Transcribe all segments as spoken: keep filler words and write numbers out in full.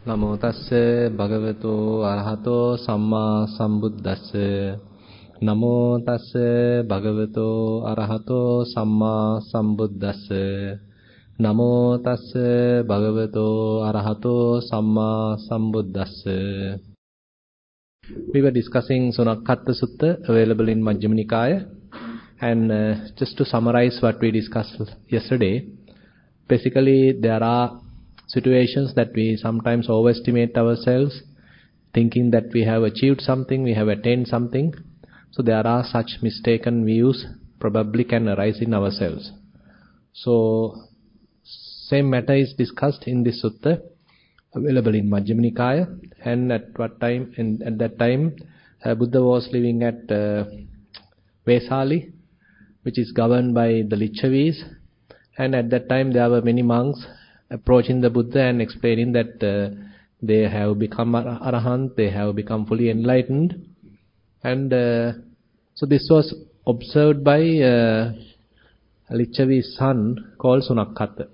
නමෝ තස්ස භගවතු අරහතෝ සම්මා සම්බුද්දස්ස නමෝ තස්ස භගවතු අරහතෝ සම්මා සම්බුද්දස්ස නමෝ තස්ස භගවතු අරහතෝ සම්මා සම්බුද්දස්ස. We were discussing Sunakkatta Sutta, available in Majjhima Nikaya, and uh, just to summarize what we discussed yesterday, basically there are situations that we sometimes overestimate ourselves, thinking that we have achieved something, we have attained something. So there are such mistaken views probably can arise in ourselves. So same matter is discussed in this sutta, available in Majjhima Nikaya, and at what time? And at that time, uh, Buddha was living at uh, Vesali, which is governed by the Lichavis, and at that time there were many monks approaching the Buddha and explaining that uh, they have become arahant, they have become fully enlightened, and uh, so this was observed by uh, Lichavi's son called Sunakkatta.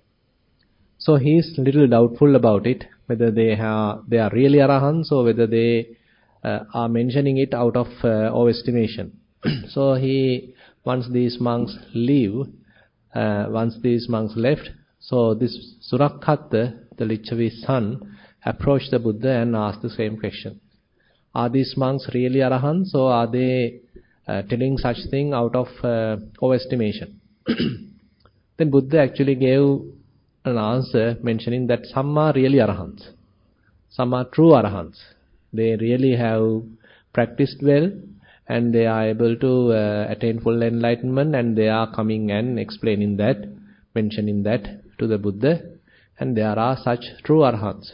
So he is little doubtful about it, whether they have they are really arahants or whether they uh, are mentioning it out of uh, overestimation. So he, once these monks leave, uh, once these monks left, so this Sunakkatta, the Lichavi's son, approached the Buddha and asked the same question. Are these monks really arahants, or are they uh, telling such thing out of uh, overestimation? Then Buddha actually gave an answer mentioning that some are really arahants, some are true arahants. They really have practiced well, and they are able to uh, attain full enlightenment, and they are coming and explaining that, mentioning that to the Buddha, and there are such true arahants.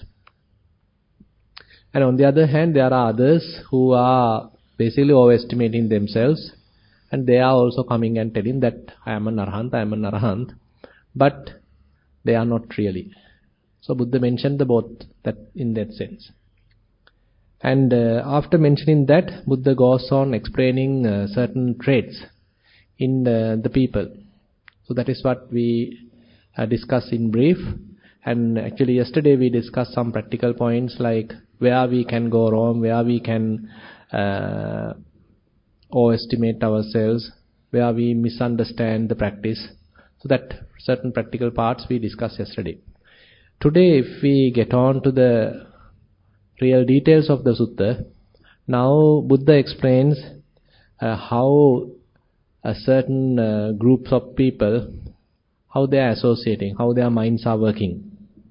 And on the other hand, there are others who are basically overestimating themselves, and they are also coming and telling that I am an arahant, I am an arahant, but they are not really. So Buddha mentioned the both that in that sense. And uh, after mentioning that, Buddha goes on explaining uh, certain traits in uh, the people. So that is what we uh, discussed in brief. And actually yesterday we discussed some practical points like where we can go wrong, where we can uh, overestimate ourselves, where we misunderstand the practice. So that certain practical parts we discussed yesterday. Today, if we get on to the real details of the sutta, now Buddha explains uh, how a certain uh, groups of people, how they are associating, how their minds are working.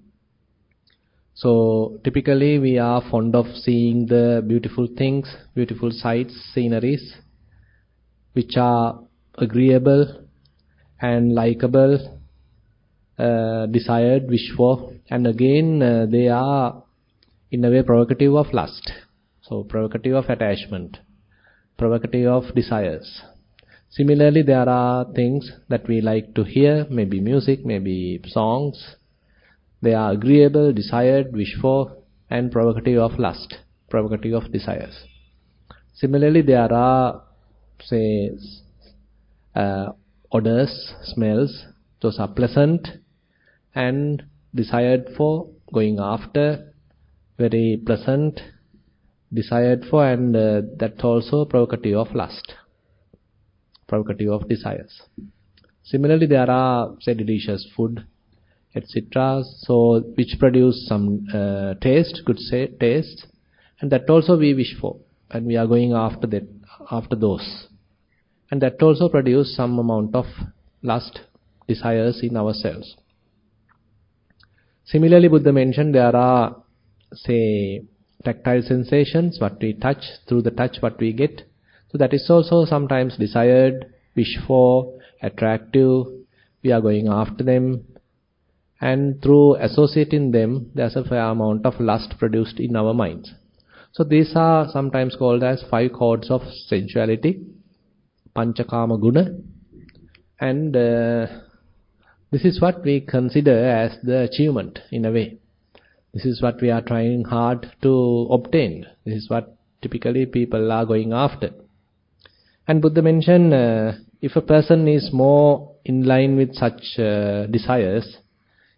So typically we are fond of seeing the beautiful things, beautiful sights, sceneries, which are agreeable and likable, uh, desired, wished for, and again uh, they are in a way provocative of lust, so provocative of attachment, provocative of desires. Similarly, there are things that we like to hear, maybe music, maybe songs. They are agreeable, desired, wished for, and provocative of lust, provocative of desires. Similarly, there are, say, uh, odors, smells, those are pleasant and desired for, going after, very pleasant, desired for, and uh, that's also provocative of lust, provocative of desires. Similarly, there are, say, delicious food, et cetera, so which produce some uh, taste, good say, taste, and that also we wish for, and we are going after that, after those. And that also produce some amount of lust, desires in ourselves. Similarly, Buddha mentioned there are, say, tactile sensations, what we touch, through the touch what we get. So that is also sometimes desired, wished for, attractive, we are going after them. And through associating them, there's a fair amount of lust produced in our minds. So these are sometimes called as five chords of sensuality, Panchakama Guna, and uh, this is what we consider as the achievement in a way. This is what we are trying hard to obtain. This is what typically people are going after. And Buddha mentioned uh, if a person is more in line with such uh, desires,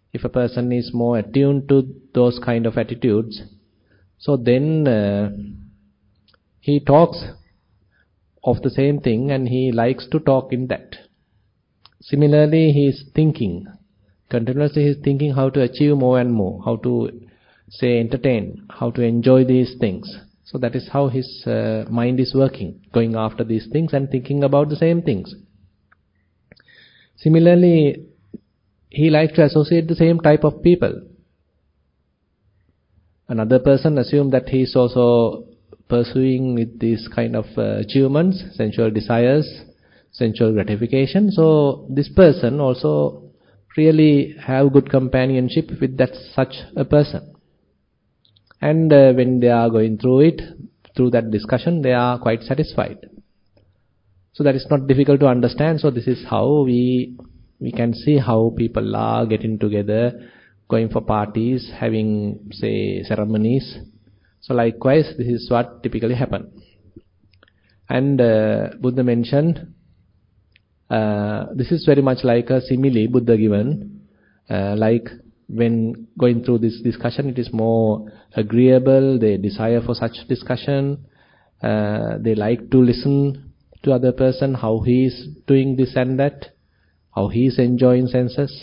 if a person is more attuned to those kind of attitudes, so then uh, he talks of the same thing and he likes to talk in that. Similarly, he is thinking, continuously he is thinking how to achieve more and more, how to, say, entertain, how to enjoy these things. So that is how his uh, mind is working, going after these things and thinking about the same things. Similarly, he likes to associate the same type of people. Another person assumes that he is also pursuing with these kind of uh, achievements, sensual desires, sensual gratification. So this person also really have good companionship with that such a person. And uh, when they are going through it, through that discussion, they are quite satisfied. So that is not difficult to understand. So this is how we we can see how people are getting together, going for parties, having, say, ceremonies. So likewise, this is what typically happen. And uh, Buddha mentioned, uh, this is very much like a simile Buddha given, uh, like when going through this discussion, it is more agreeable, they desire for such discussion, uh, they like to listen to other person, how he is doing this and that, how he is enjoying senses.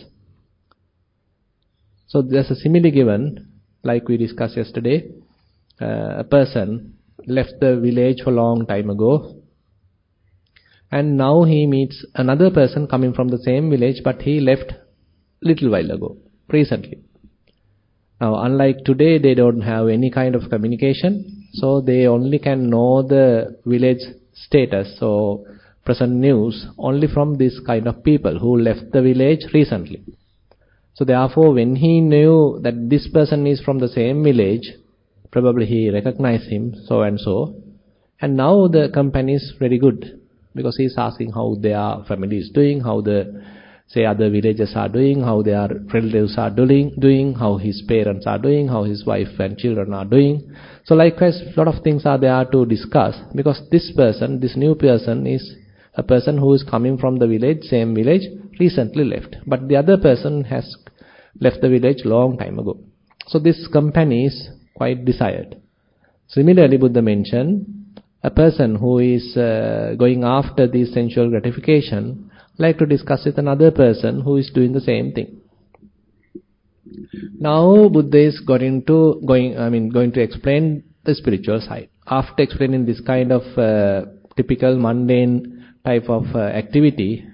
So there's a simile given, like we discussed yesterday. Uh, a person left the village for a long time ago, and now he meets another person coming from the same village, but he left little while ago, recently. Now, unlike today, they don't have any kind of communication, so they only can know the village status, so present news, only from this kind of people who left the village recently. So therefore, when he knew that this person is from the same village, probably he recognized him, so and so, and now the company is very good, because he is asking how their family is doing, how the, say, other villagers are doing, how their relatives are doing, doing, how his parents are doing, how his wife and children are doing. So likewise, a lot of things are there to discuss, because this person, this new person is a person who is coming from the village, same village, recently left. But the other person has left the village long time ago. So this company is quite desired. Similarly, Buddha mentioned, a person who is uh, going after this sensual gratification like to discuss with another person who is doing the same thing. Now Buddha is going to going I mean going to explain the spiritual side. After explaining this kind of uh, typical mundane type of uh, activity,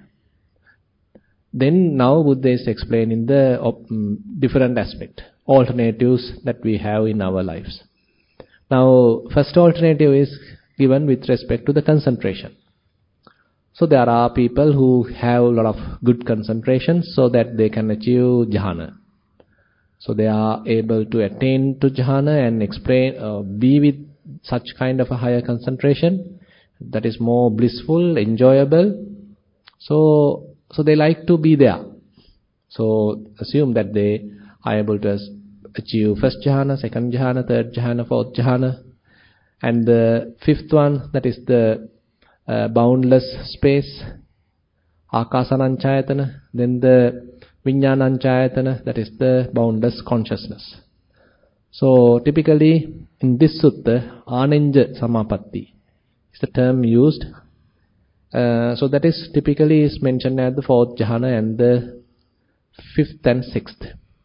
then now Buddha is explaining the um, different aspect, alternatives that we have in our lives. Now, first alternative is given with respect to the concentration. So there are people who have a lot of good concentration so that they can achieve jhana. So they are able to attain to jhana and explain, uh, be with such kind of a higher concentration that is more blissful, enjoyable. So, so they like to be there. So assume that they are able to achieve first jhana, second jhana, third jhana, fourth jhana. And the fifth one, that is the uh, boundless space, akasananchayatana. Then the viññānañcāyatana, that is the boundless consciousness. So typically in this sutta, Ānenja Samapatti is the term used. Uh, so that is typically is mentioned at the fourth jhana and the fifth and sixth.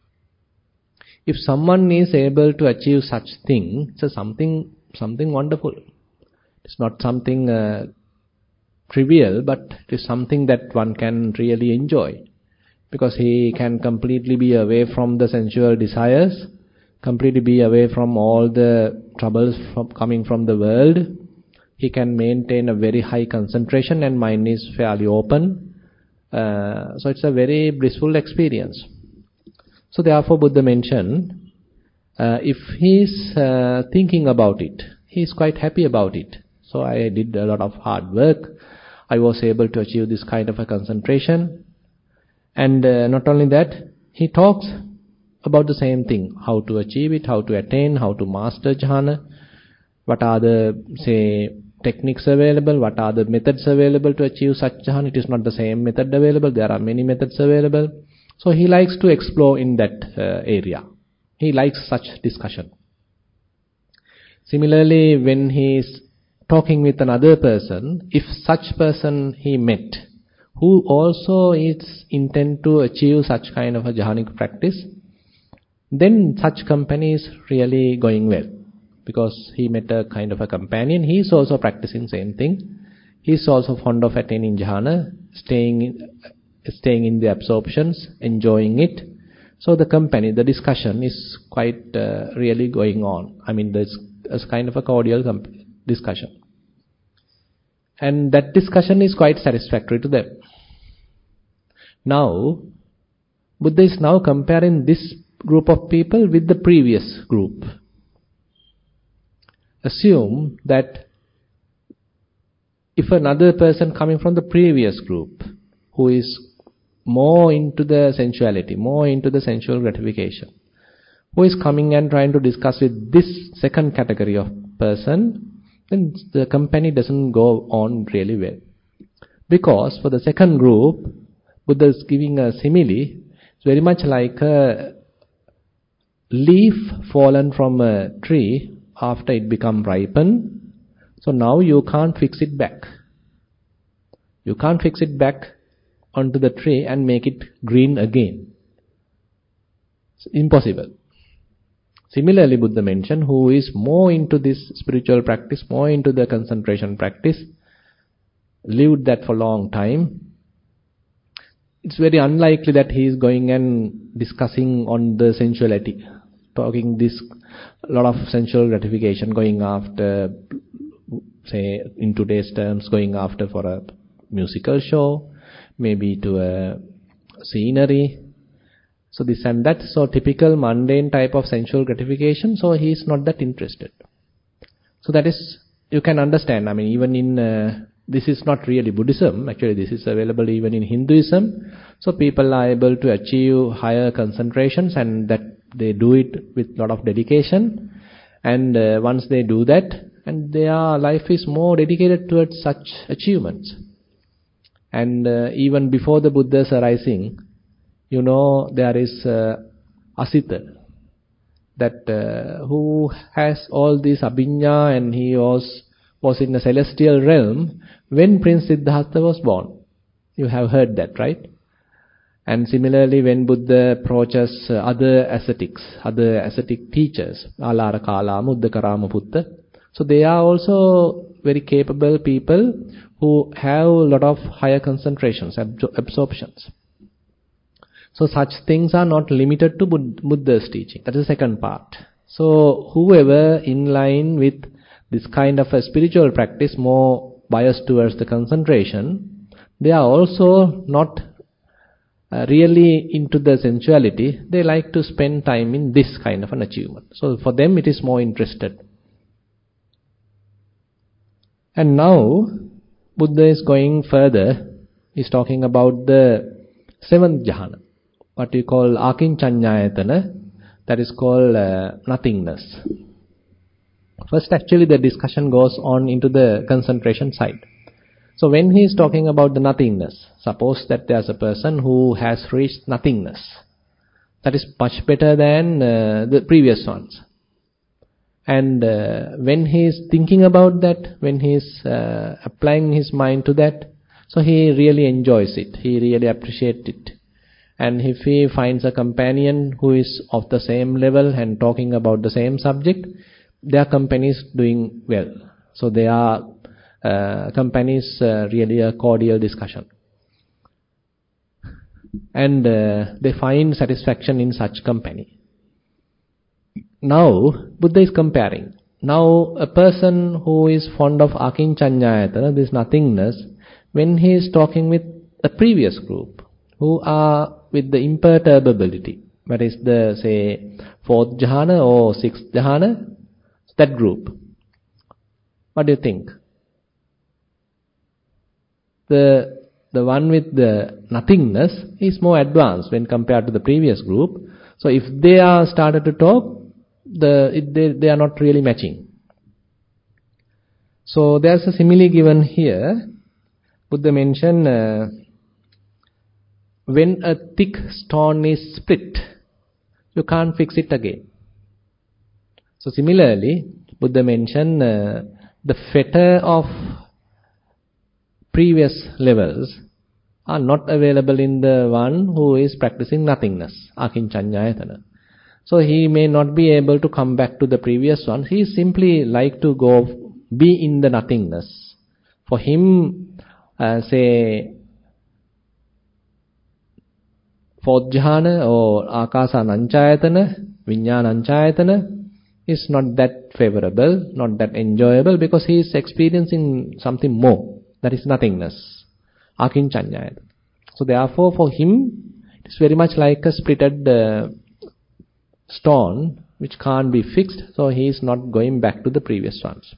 If someone is able to achieve such thing, it's a something something wonderful. It's not something uh, trivial, but it is something that one can really enjoy, because he can completely be away from the sensual desires, completely be away from all the troubles from coming from the world. He can maintain a very high concentration and mind is fairly open. Uh, so it's a very blissful experience. So therefore Buddha mentioned, uh, if he is uh, thinking about it, he is quite happy about it. So I did a lot of hard work. I was able to achieve this kind of a concentration. And uh, not only that, he talks about the same thing, how to achieve it, how to attain, how to master jhana, what are the, say, techniques available, what are the methods available to achieve such jhana. It is not the same method available, there are many methods available. So he likes to explore in that uh, area. He likes such discussion. Similarly, when he is talking with another person, if such person he met, who also is intent to achieve such kind of a jhanic practice, then such company is really going well. Because he met a kind of a companion, he is also practicing same thing. He is also fond of attaining jhana, staying in, staying in the absorptions, enjoying it. So the company, the discussion is quite uh, really going on. I mean, there's a kind of a cordial discussion. And that discussion is quite satisfactory to them. Now, Buddha is now comparing this group of people with the previous group. Assume that if another person coming from the previous group, who is more into the sensuality, more into the sensual gratification, who is coming and trying to discuss with this second category of person, then the company doesn't go on really well. Because for the second group, Buddha is giving a simile. It's very much like a leaf fallen from a tree after it become ripened. So now you can't fix it back. You can't fix it back onto the tree and make it green again. It's impossible. Similarly, Buddha mentioned, who is more into this spiritual practice, more into the concentration practice, lived that for a long time, it's very unlikely that he is going and discussing on the sensuality, talking this, a lot of sensual gratification, going after, say, in today's terms, going after for a musical show, maybe to a scenery, so this and that, so typical mundane type of sensual gratification, so he is not that interested. So that is, you can understand, I mean, even in, uh, this is not really Buddhism, actually this is available even in Hinduism, so people are able to achieve higher concentrations and that they do it with a lot of dedication, and uh, once they do that, and their life is more dedicated towards such achievements. And uh, even before the Buddha's arising, you know, there is uh, Asita, that uh, who has all this abhiññā, and he was was in a celestial realm when Prince Siddhartha was born. You have heard that, right? And similarly, when Buddha approaches uh, other ascetics, other ascetic teachers, Alara Kalama, Uddakarama Putta, so they are also very capable people who have a lot of higher concentrations, absor absorptions. So such things are not limited to Buddha's teaching. That is the second part. So whoever in line with this kind of a spiritual practice, more biased towards the concentration, they are also not uh, really into the sensuality. They like to spend time in this kind of an achievement. So for them it is more interested. And now Buddha is going further. He's talking about the seventh jhana, what we call akinchanyayatana, that is called uh, nothingness. First, actually, the discussion goes on into the concentration side. So when he is talking about the nothingness, suppose that there's a person who has reached nothingness. That is much better than uh, the previous ones. And uh, when he is thinking about that, when he is uh, applying his mind to that, so he really enjoys it, he really appreciates it. And if he finds a companion who is of the same level and talking about the same subject, their company is doing well. So they are uh, companies uh, really a cordial discussion. And uh, they find satisfaction in such company. Now, Buddha is comparing. Now, a person who is fond of akinchanyayatana, this nothingness, when he is talking with a previous group, who are with the imperturbability, that is the, say, fourth jhana or sixth jhana, that group. What do you think? The, the one with the nothingness is more advanced when compared to the previous group. So if they are started to talk, the it, they, they are not really matching. So there's a simile given here. Buddha mentioned uh, when a thick stone is split, you can't fix it again. So similarly, Buddha mentioned uh, the fetter of previous levels are not available in the one who is practicing nothingness, akinchanyayatana. So he may not be able to come back to the previous one. He simply like to go be in the nothingness. For him, uh, say, fourth jhana or akasa nanchayatana, vijnana nanchayatana is not that favorable, not that enjoyable, because he is experiencing something more. That is nothingness. Akinchanyayatana. So therefore for him, it is very much like a splitted uh, stone which can't be fixed, so he is not going back to the previous ones.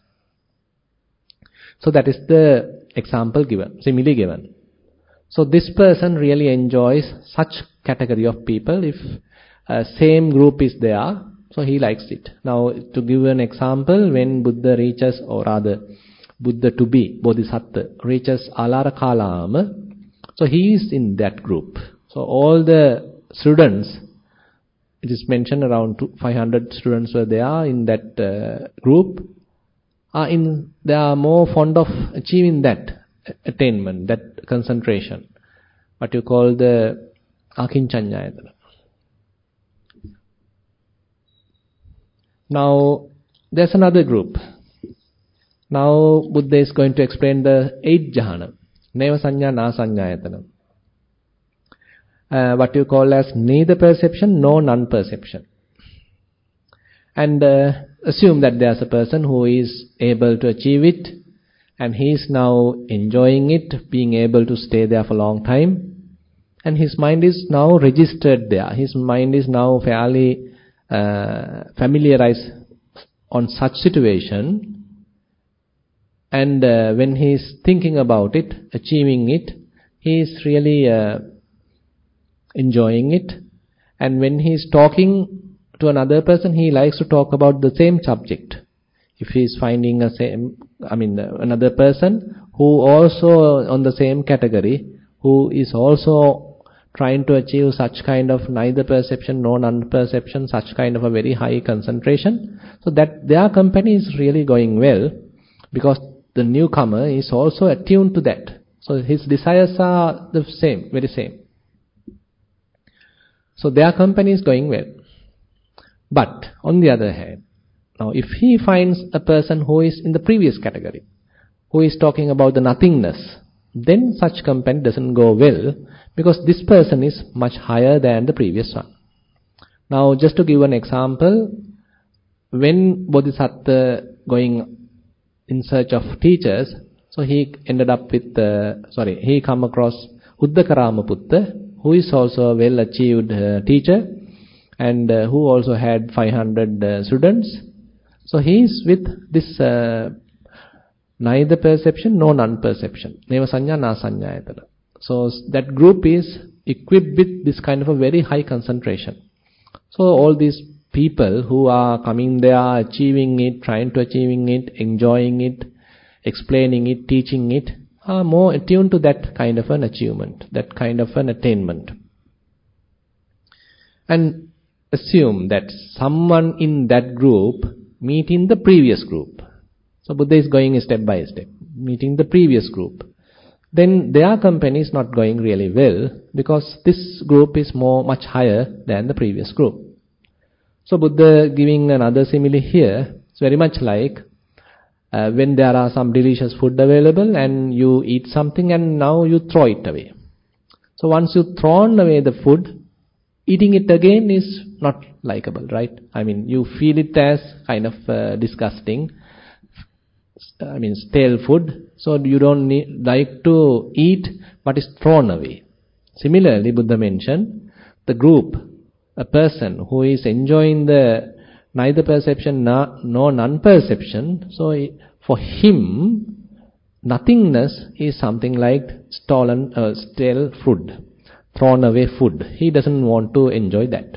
So that is the example given, simile given. So this person really enjoys such category of people. If uh, same group is there, so he likes it. Now to give an example, when Buddha reaches, or rather Buddha to be, Bodhisattva, reaches Alara Kalama, so he is in that group. So all the students, it is mentioned around five hundred students were there in that uh, group, are in, they are more fond of achieving that attainment, that concentration, what you call the akinchanyayatana. Now there's another group. Now Buddha is going to explain the eighth jhana, neva sanya na sanyayatana. Uh, what you call as neither perception nor non-perception. And uh, assume that there's a person who is able to achieve it, and he is now enjoying it, being able to stay there for a long time, and his mind is now registered there. His mind is now fairly uh, familiarized on such situation, and uh, when he is thinking about it, achieving it, he is really uh, enjoying it. And when he is talking to another person, he likes to talk about the same subject. If he is finding a same, I mean another person who also on the same category, who is also trying to achieve such kind of neither perception nor non-perception, such kind of a very high concentration, so that their company is really going well, because the newcomer is also attuned to that. So his desires are the same, very same. So their company is going well. But on the other hand, now if he finds a person who is in the previous category, who is talking about the nothingness, then such company doesn't go well, because this person is much higher than the previous one. Now just to give an example, when Bodhisattva going in search of teachers, so he ended up with, uh, sorry, he come across Uddakarama-putta, who is also a well-achieved uh, teacher, and uh, who also had five hundred uh, students. So he is with this uh, neither perception nor non-perception, neva sanya na sanyayatana. So that group is equipped with this kind of a very high concentration. So all these people who are coming there, achieving it, trying to achieving it, enjoying it, explaining it, teaching it, are more attuned to that kind of an achievement, that kind of an attainment. And assume that someone in that group meeting the previous group. So Buddha is going step by step, meeting the previous group. Then their company is not going really well, because this group is more much higher than the previous group. So Buddha giving another simile here, it's very much like Uh, when there are some delicious food available and you eat something and now you throw it away. So once you thrown away the food, eating it again is not likable, right? I mean, you feel it as kind of uh, disgusting, I mean stale food, so you don't need, like to eat what is thrown away. Similarly, Buddha mentioned the group, a person who is enjoying the neither perception nor non-perception, so for him nothingness is something like stolen, uh, stale food, thrown away food. He doesn't want to enjoy that.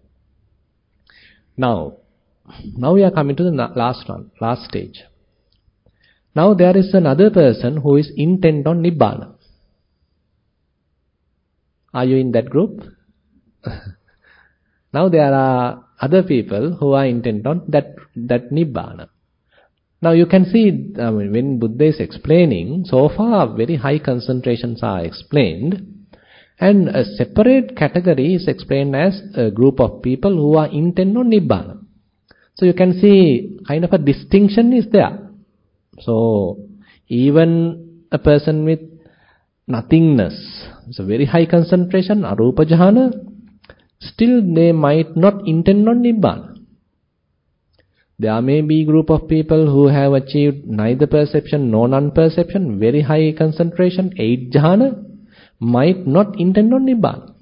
Now, now we are coming to the last one, last stage. Now there is another person who is intent on Nibbana. Are you in that group? Now there are other people who are intent on that, that Nibbana. Now you can see, I mean, when Buddha is explaining, so far very high concentrations are explained, and a separate category is explained as a group of people who are intent on Nibbana. So you can see kind of a distinction is there. So even a person with nothingness, it's a very high concentration, arupa jhana, still they might not intend on Nibbana. There may be a group of people who have achieved neither perception nor non-perception, very high concentration, eight jhana, might not intend on Nibbana.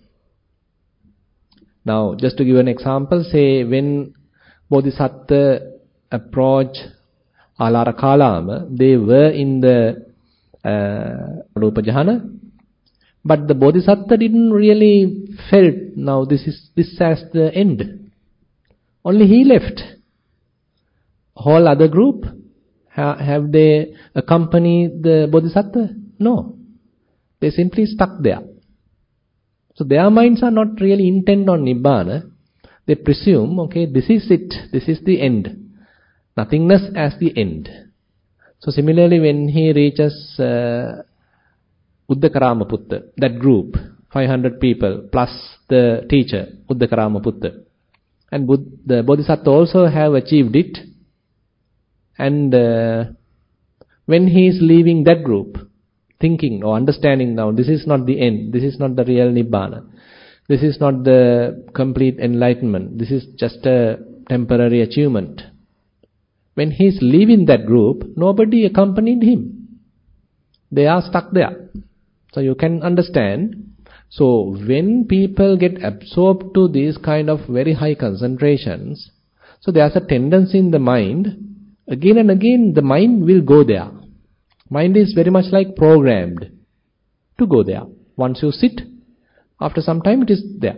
Now, just to give an example, say when Bodhisattva approached Alara Kalama, they were in the uh, Rupa Jhana, but the Bodhisattva didn't really felt, now this is this as the end. Only he left. Whole other group, ha, have they accompanied the Bodhisattva? No. They simply stuck there. So their minds are not really intent on Nibbana. They presume, okay, this is it, this is the end. Nothingness as the end. So similarly, when he reaches uh, Uddaka Ramaputta, that group, five hundred people, plus the teacher, Uddaka Ramaputta, and Bud the Bodhisattva also have achieved it, and uh, when he is leaving that group, thinking or understanding now, this is not the end, this is not the real Nibbana, this is not the complete enlightenment, this is just a temporary achievement. When he is leaving that group, nobody accompanied him. They are stuck there. So you can understand. So when people get absorbed to these kind of very high concentrations, so there's a tendency in the mind, again and again the mind will go there. Mind is very much like programmed to go there. Once you sit, after some time it is there.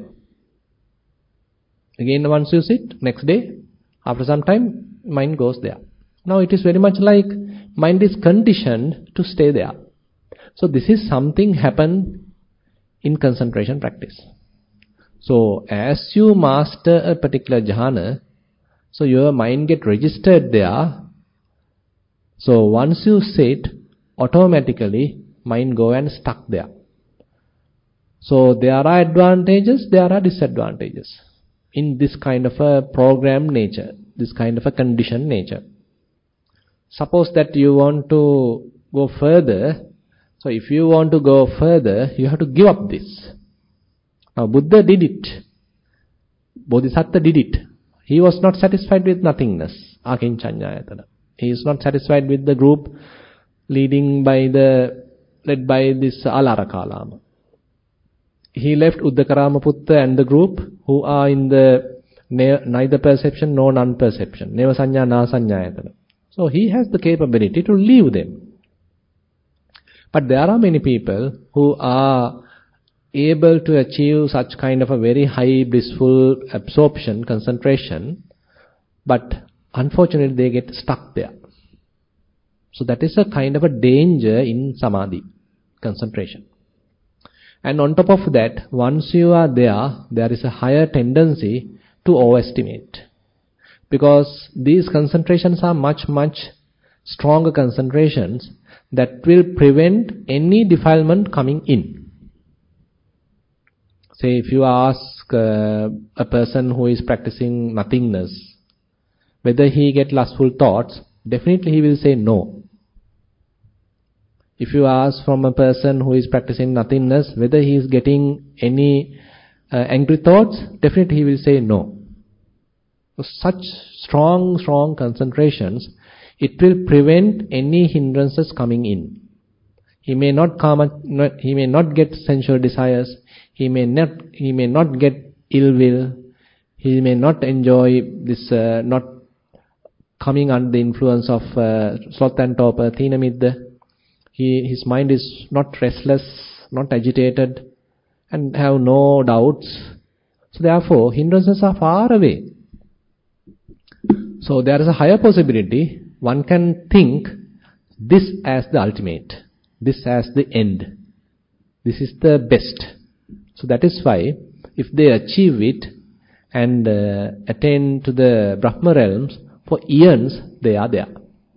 Again once you sit, next day, after some time, mind goes there. Now it is very much like mind is conditioned to stay there. So this is something happen in concentration practice. So as you master a particular jhana, so your mind get registered there. So once you sit, automatically mind go and stuck there. So there are advantages, there are disadvantages in this kind of a programmed nature, this kind of a conditioned nature. Suppose that you want to go further. So if you want to go further, you have to give up this. Now Buddha did it. Bodhisattva did it. He was not satisfied with nothingness. Akinchanyayatana. He is not satisfied with the group leading by the, led by this Alara Kalama. He left Uddaka Ramaputta and the group who are in the neither perception nor non-perception. Neva sanya na sanyayatana. So he has the capability to leave them. But there are many people who are able to achieve such kind of a very high blissful absorption, concentration, but unfortunately they get stuck there. So that is a kind of a danger in samadhi, concentration. And on top of that, once you are there, there is a higher tendency to overestimate. Because these concentrations are much, much stronger concentrations that will prevent any defilement coming in. Say if you ask uh, a person who is practicing nothingness, whether he get lustful thoughts, definitely he will say no. If you ask from a person who is practicing nothingness, whether he is getting any uh, angry thoughts, definitely he will say no. So such strong, strong concentrations, it will prevent any hindrances coming in. He may not come, he may not get sensual desires. He may not, he may not get ill will. He may not enjoy this, uh, not coming under the influence of uh, sloth and torpor, thina middha. He, his mind is not restless, not agitated, and have no doubts. So therefore, hindrances are far away. So there is a higher possibility. One can think this as the ultimate, this as the end. This is the best. So that is why, if they achieve it and uh, attain to the Brahma realms, for eons they are there.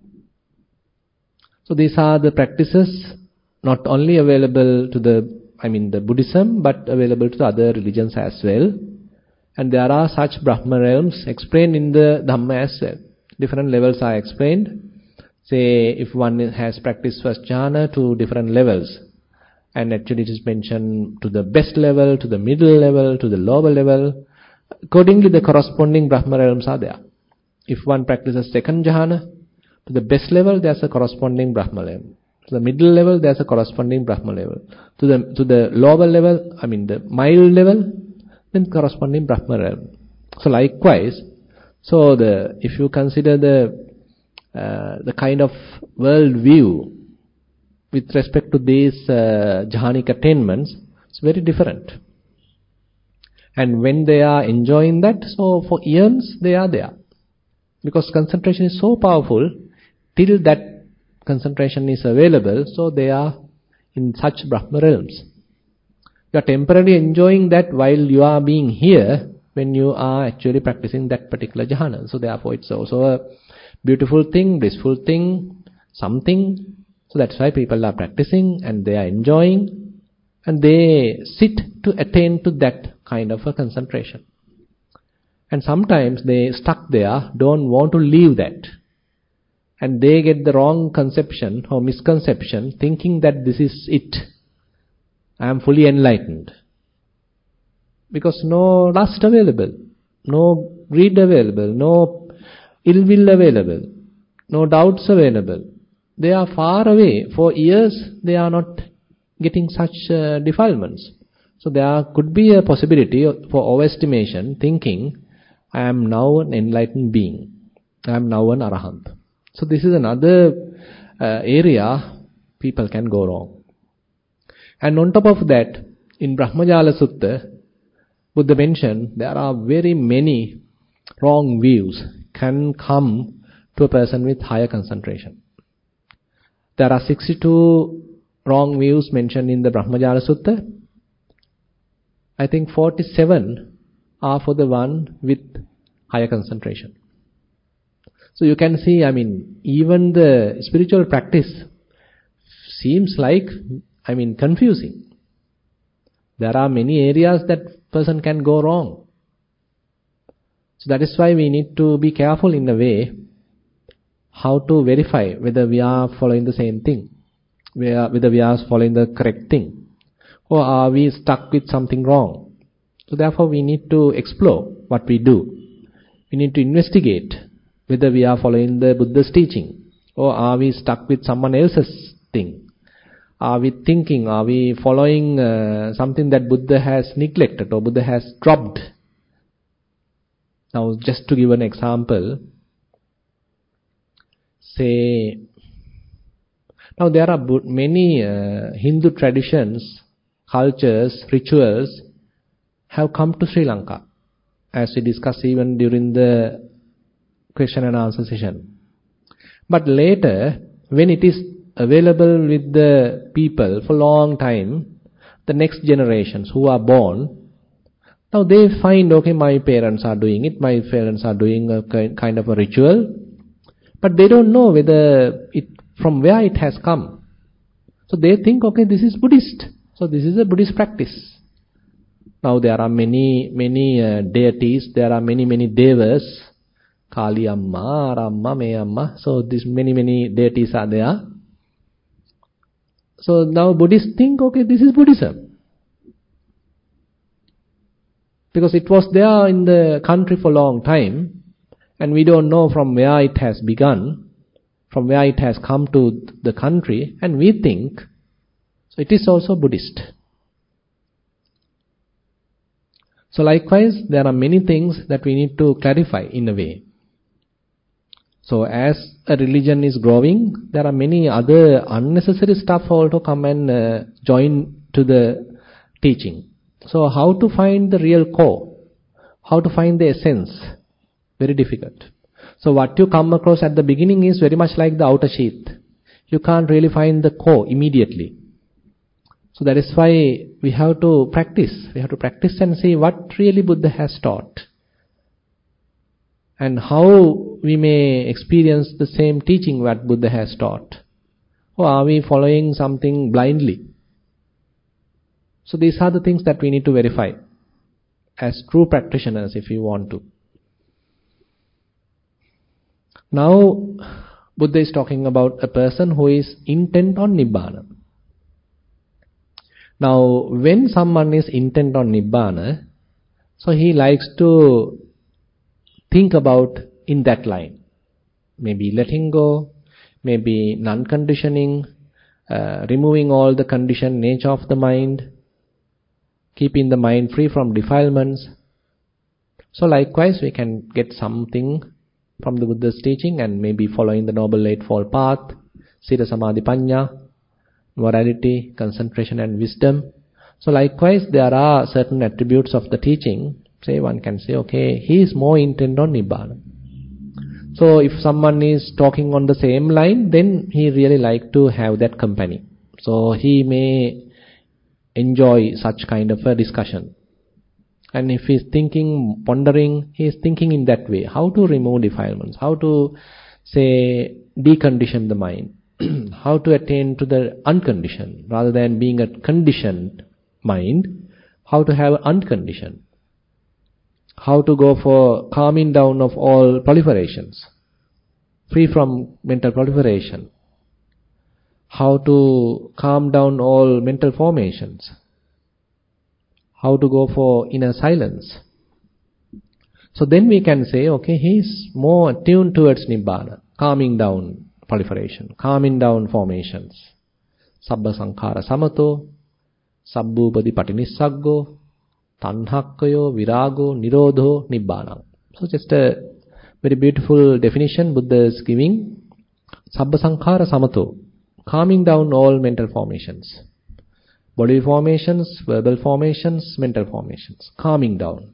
So these are the practices not only available to the, I mean the Buddhism, but available to the other religions as well. And there are such Brahma realms explained in the Dhamma as well. Different levels are explained. Say, if one has practiced first jhana to different levels, and actually it is mentioned to the best level, to the middle level, to the lower level, accordingly the corresponding Brahma realms are there. If one practices second jhana, to the best level there's a corresponding Brahma level. To the middle level there's a corresponding Brahma level. To the to the lower level, I mean the mild level, then corresponding Brahma realm. So likewise, so the if you consider the uh, the kind of world view with respect to these uh, jhanic attainments, it's very different. And when they are enjoying that, so for eons they are there. Because concentration is so powerful, till that concentration is available, so they are in such Brahma realms. You are temporarily enjoying that while you are being here, when you are actually practicing that particular jhana. So therefore it's also a beautiful thing, blissful thing, something. So that's why people are practicing and they are enjoying, and they sit to attain to that kind of a concentration. And sometimes they stuck there, don't want to leave that. And they get the wrong conception or misconception, thinking that this is it. I am fully enlightened. Because no lust available, no greed available, no ill will available, no doubts available. They are far away. For years they are not getting such uh, defilements. So there could be a possibility for overestimation, thinking, I am now an enlightened being. I am now an arahant. So this is another uh, area people can go wrong. And on top of that, in Brahmajala Sutta, Buddha mentioned there are very many wrong views can come to a person with higher concentration. There are sixty-two wrong views mentioned in the Brahmajala Sutta. I think forty-seven are for the one with higher concentration. So you can see, I mean, even the spiritual practice seems like, I mean, confusing. There are many areas that person can go wrong. So that is why we need to be careful in a way how to verify whether we are following the same thing, whether we are following the correct thing, or are we stuck with something wrong. So therefore we need to explore what we do. We need to investigate whether we are following the Buddha's teaching, or are we stuck with someone else's thing. Are we thinking, are we following uh, something that Buddha has neglected or Buddha has dropped? Now just to give an example, say, now there are many uh, Hindu traditions, cultures, rituals have come to Sri Lanka, as we discussed even during the question and answer session. But later, when it is available with the people for a long time, the next generations who are born, now they find, okay, my parents are doing it, my parents are doing a kind of a ritual, but they don't know whether it, from where it has come. So they think, okay, this is Buddhist, so this is a Buddhist practice. Now there are many, many uh, deities, there are many, many devas, Kali Amma, Ramma, Me Amma, so these many, many deities are there. So now Buddhists think, okay, this is Buddhism. Because it was there in the country for a long time, and we don't know from where it has begun, from where it has come to the country, and we think, so it is also Buddhist. So likewise, there are many things that we need to clarify in a way. So as a religion is growing, there are many other unnecessary stuff also come and uh, join to the teaching. So how to find the real core? How to find the essence? Very difficult. So what you come across at the beginning is very much like the outer sheath. You can't really find the core immediately. So that is why we have to practice. We have to practice and see what really Buddha has taught. And how we may experience the same teaching what Buddha has taught. Or are we following something blindly? So these are the things that we need to verify as true practitioners if you want to. Now, Buddha is talking about a person who is intent on Nibbana. Now, when someone is intent on Nibbana, so he likes to think about in that line. Maybe letting go, maybe non-conditioning, uh, removing all the conditioned nature of the mind, keeping the mind free from defilements. So likewise, we can get something from the Buddha's teaching and maybe following the Noble Eightfold Path, Sila Samadhi Panya, morality, concentration and wisdom. So likewise, there are certain attributes of the teaching. Say one can say, okay, he is more intent on Nibbana. So if someone is talking on the same line, then he really like to have that company. So he may enjoy such kind of a discussion. And if he is thinking, pondering, he is thinking in that way. How to remove defilements, how to, say, decondition the mind. How to attain to the unconditioned, rather than being a conditioned mind, how to have unconditioned. How to go for calming down of all proliferations, free from mental proliferation. How to calm down all mental formations. How to go for inner silence. So then we can say, okay, he is more attuned towards Nibbana, calming down proliferation, calming down formations. Sabba sankhara samato, sabbupadi patinissaggo, tanhakkayo, virago, nirodho, nibbana. So just a very beautiful definition Buddha is giving. Sabba sankhara samato, calming down all mental formations. Bodily formations, verbal formations, mental formations. Calming down.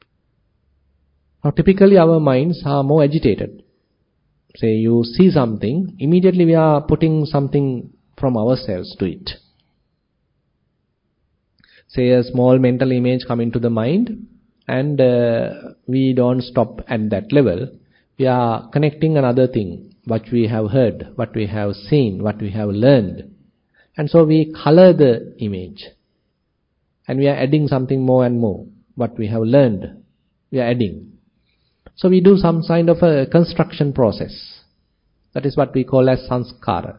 Now typically our minds are more agitated. Say you see something, immediately we are putting something from ourselves to it. Say a small mental image come into the mind, and uh, we don't stop at that level. We are connecting another thing, what we have heard, what we have seen, what we have learned. And so we color the image. And we are adding something more and more. What we have learned, we are adding. So we do some kind of a construction process. That is what we call as sanskara.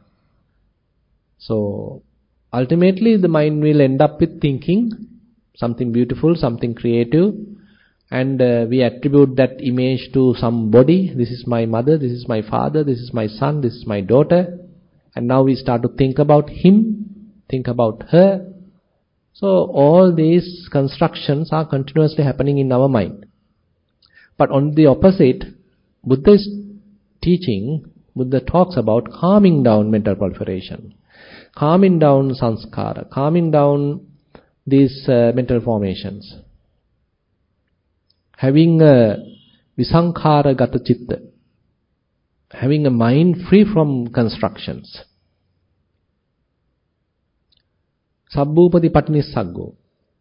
So ultimately the mind will end up with thinking something beautiful, something creative, and uh, we attribute that image to somebody. This is my mother, this is my father, this is my son, this is my daughter. And now we start to think about him, think about her. So all these constructions are continuously happening in our mind. But on the opposite, Buddha's teaching, Buddha talks about calming down mental proliferation, calming down sanskara, calming down these uh, mental formations, having a visankhara gata citta, having a mind free from constructions. Sabbupadi patinissaggo,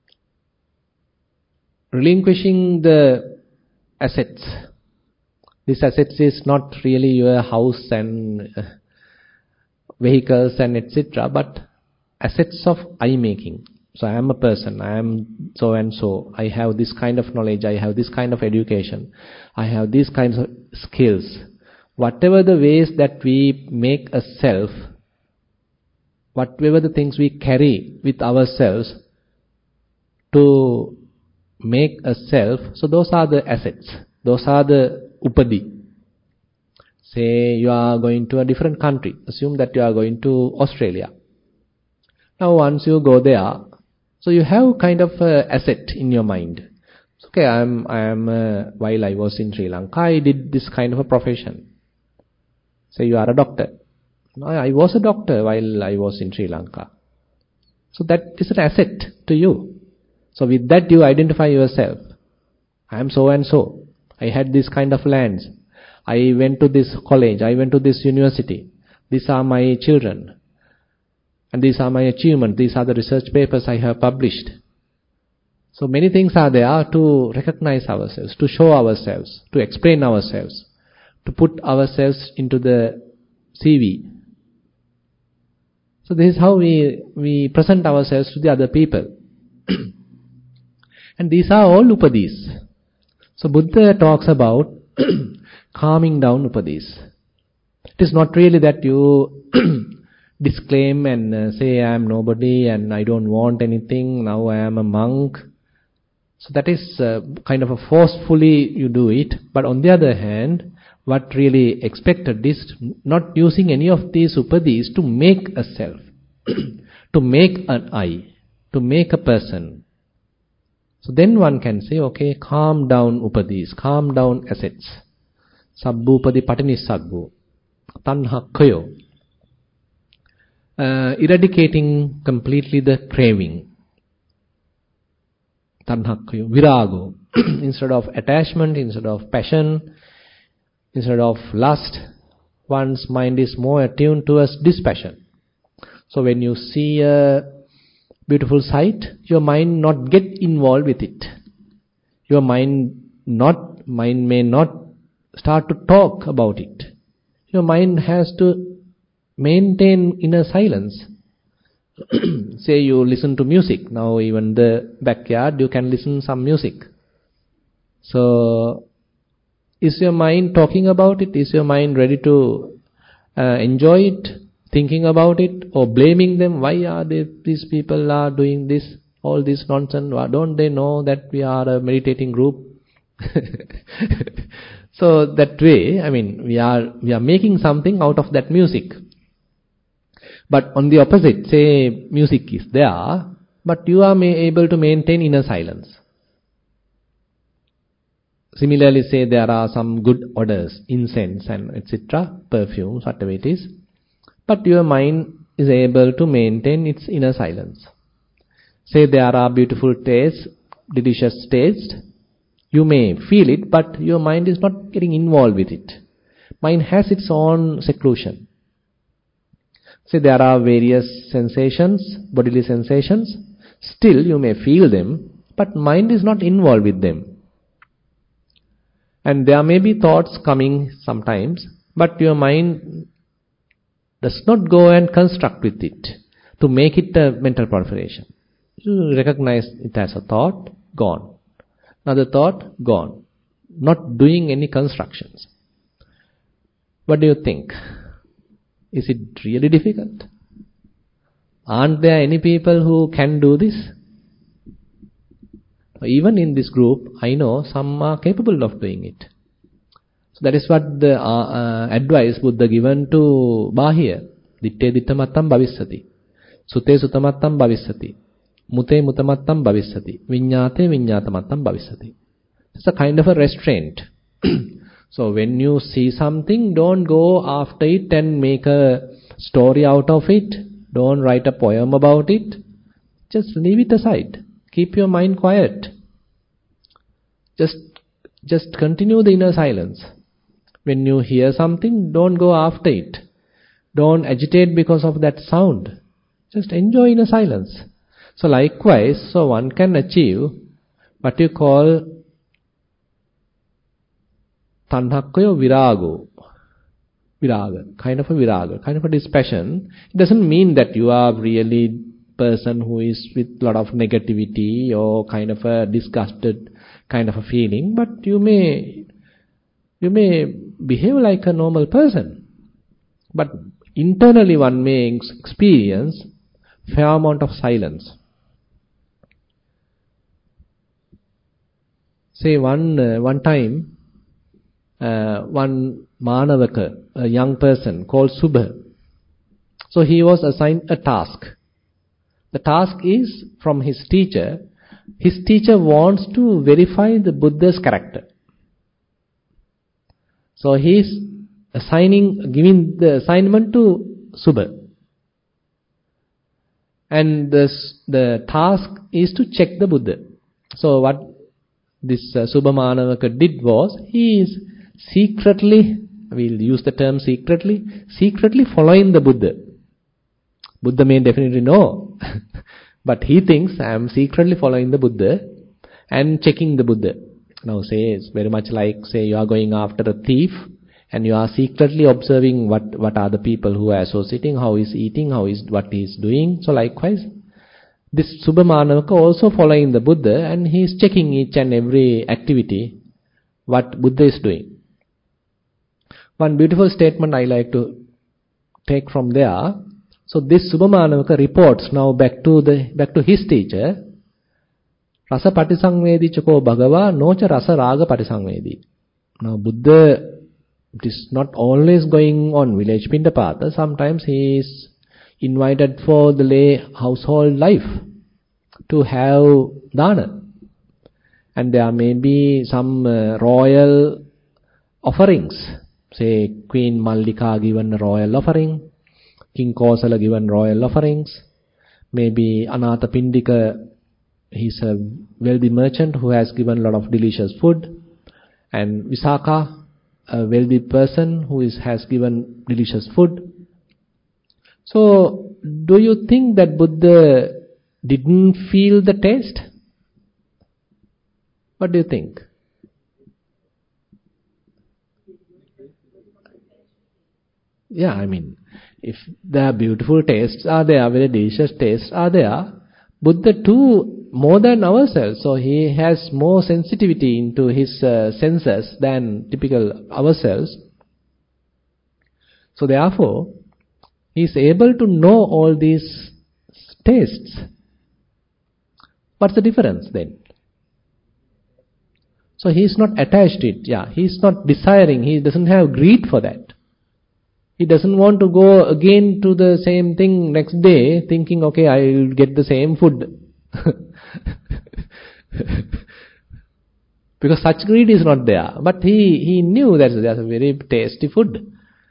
relinquishing the assets. This assets is not really your house and uh, vehicles and et cetera, but assets of I-making. So I am a person, I am so and so, I have this kind of knowledge, I have this kind of education, I have these kinds of skills. Whatever the ways that we make a self, whatever the things we carry with ourselves to make a self, so those are the assets, those are the upadi. Say you are going to a different country, assume that you are going to Australia. Now once you go there, so you have kind of a asset in your mind. Okay, I am, I am uh, while I was in Sri Lanka, I did this kind of a profession. Say you are a doctor. I was a doctor while I was in Sri Lanka. So that is an asset to you. So with that you identify yourself. I am so and so. I had this kind of lands. I went to this college. I went to this university. These are my children. And these are my achievements. These are the research papers I have published. So many things are there to recognize ourselves, to show ourselves, to explain ourselves, to put ourselves into the C V. So this is how we, we present ourselves to the other people. And these are all upadis. So Buddha talks about calming down upadis. It is not really that you disclaim and uh, say, I am nobody and I don't want anything, now I am a monk. So that is uh, kind of a forcefully you do it. But on the other hand, what really expected is not using any of these upadis to make a self, to make an I, to make a person. So then one can say, okay, calm down upadis, calm down assets. Sabbupadi patinissaggu, tanhakkayo. Uh, eradicating completely the craving. Tanhakkayo, virago. Instead of attachment, instead of passion, instead of lust, one's mind is more attuned towards dispassion. So when you see a beautiful sight, your mind not get involved with it. Your mind not mind may not start to talk about it. Your mind has to maintain inner silence. Say you listen to music. Now even the backyard you can listen some music. So is your mind talking about it? Is your mind ready to uh, enjoy it? Thinking about it or blaming them? Why are they, these people are doing this, all this nonsense? Why don't they know that we are a meditating group? So that way, I mean, we are we are making something out of that music. But on the opposite, say music is there, but you are able to maintain inner silence. Similarly, say there are some good odors, incense and et cetera, perfumes, whatever it is. But your mind is able to maintain its inner silence. Say there are beautiful tastes, delicious tastes. You may feel it, but your mind is not getting involved with it. Mind has its own seclusion. Say there are various sensations, bodily sensations. Still you may feel them, but mind is not involved with them. And there may be thoughts coming sometimes, but your mind does not go and construct with it to make it a mental proliferation. You recognize it as a thought, gone. Another thought, gone. Not doing any constructions. What do you think? Is it really difficult? Aren't there any people who can do this? Even in this group, I know some are capable of doing it. So that is what the uh, uh, advice Buddha given to Bahya. Ditte dittamattam bhavissati. Sute sutamattam bhavissati. Mute mutamattam bhavissati. Viññāte viññātamattam bhavissati. It's a kind of a restraint. So when you see something, don't go after it and make a story out of it. Don't write a poem about it. Just leave it aside. Keep your mind quiet. Just, just continue the inner silence. When you hear something, don't go after it. Don't agitate because of that sound. Just enjoy inner silence. So likewise, so one can achieve what you call tanhakkayo virago. Viraga, kind of a viraga, kind of a dispassion. It doesn't mean that you are really person who is with a lot of negativity or kind of a disgusted kind of a feeling, but you may you may behave like a normal person, but internally one may experience fair amount of silence. Say one uh, one time uh, one Manavaka, a young person called Subha, so he was assigned a task. The task is from his teacher. His teacher wants to verify the Buddha's character. So he is assigning, giving the assignment to Subha. And this, the task is to check the Buddha. So what this uh, Subha Manavaka did was, he is secretly, we'll use the term secretly, secretly following the Buddha. Buddha may definitely know. But he thinks I am secretly following the Buddha and checking the Buddha. Now say it's very much like, say you are going after a thief and you are secretly observing what, what are the people who are associating, how is eating, how is what he is doing. So likewise, this Subhamanavaka also following the Buddha and he is checking each and every activity what Buddha is doing. One beautiful statement I like to take from there. So this Subhamanavaka reports now back to the back to his teacher. Rasa patisangvedi chako bhagava nocha rasa raga patisangvedi. Now Buddha is not always going on village Pindapata. Sometimes he is invited for the lay household life to have dana. And there may be some uh, royal offerings. Say Queen Mallika given a royal offering, King Kosala given royal offerings, maybe Anatha Pindika, he's a wealthy merchant who has given a lot of delicious food, and Visakha, a wealthy person who is, has given delicious food. So, do you think that Buddha didn't feel the taste? What do you think? Yeah, I mean, if the beautiful tastes are there, very delicious tastes are there, Buddha too, more than ourselves, so he has more sensitivity into his uh, senses than typical ourselves. So therefore, he is able to know all these tastes. What's the difference then? So he is not attached to it, yeah, he is not desiring, he doesn't have greed for that. He doesn't want to go again to the same thing next day thinking, okay, I will get the same food. Because such greed is not there. But he, he knew that there's a very tasty food.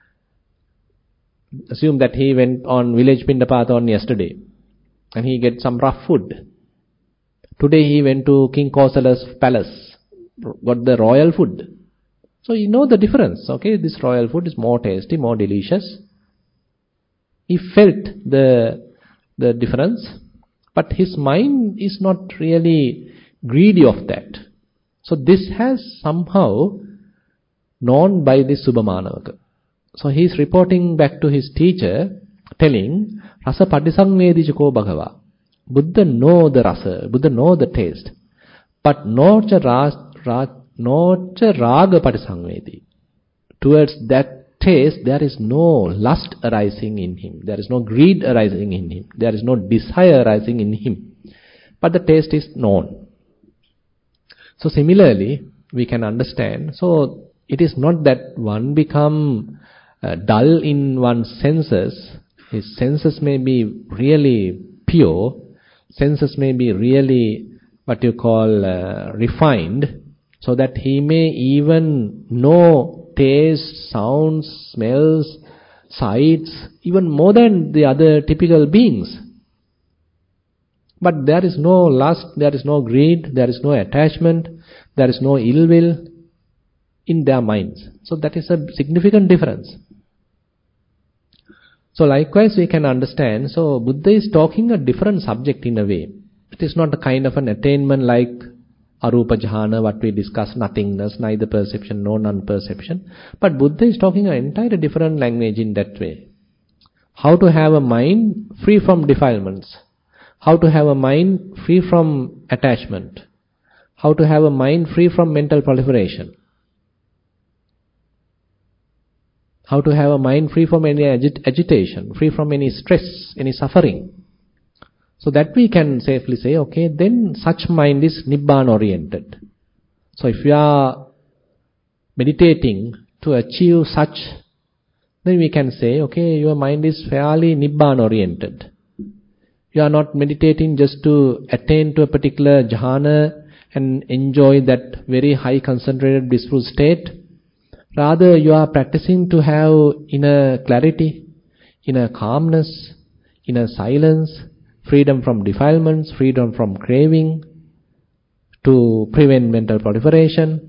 Assume that he went on village Pindapata on yesterday and he get some rough food. Today he went to King Kosala's palace, got the royal food. So you know the difference, okay? This royal food is more tasty, more delicious. He felt the, the difference, but his mind is not really greedy of that. So this has somehow known by this Subhamanavaka. So he is reporting back to his teacher, telling, Rasa padisangvedi chako bhagava. Buddha know the rasa, Buddha know the taste. But nocha ras, ras, nocha raga padisangvedi. Towards that taste, there is no lust arising in him. There is no greed arising in him. There is no desire arising in him. But the taste is known. So similarly, we can understand. So it is not that one become uh, dull in one's senses. His senses may be really pure. Senses may be really what you call uh, refined. So that he may even know taste, sounds, smells, sights, even more than the other typical beings. But there is no lust, there is no greed, there is no attachment, there is no ill will in their minds. So that is a significant difference. So likewise we can understand, so Buddha is talking a different subject in a way. It is not a kind of an attainment like Arupa Jhana, what we discussed, nothingness, neither perception nor non-perception. But Buddha is talking an entirely different language in that way. How to have a mind free from defilements. How to have a mind free from attachment. How to have a mind free from mental proliferation. How to have a mind free from any agit agitation, free from any stress, any suffering. So that we can safely say, okay, then such mind is Nibbana oriented. So if you are meditating to achieve such, then we can say, okay, your mind is fairly Nibbana oriented. You are not meditating just to attain to a particular jhana and enjoy that very high concentrated blissful state. Rather, you are practicing to have inner clarity, inner calmness, inner silence, freedom from defilements, freedom from craving, to prevent mental proliferation,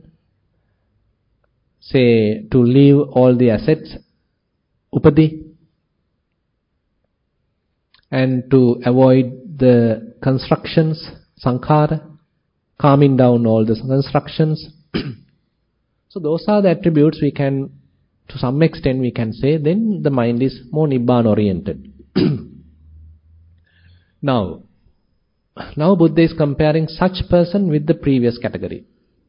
say to leave all the assets, upadi. and to avoid the constructions, sankhara, calming down all the constructions. So those are the attributes we can, to some extent we can say, then the mind is more Nibbana oriented. Now, now Buddha is comparing such person with the previous category.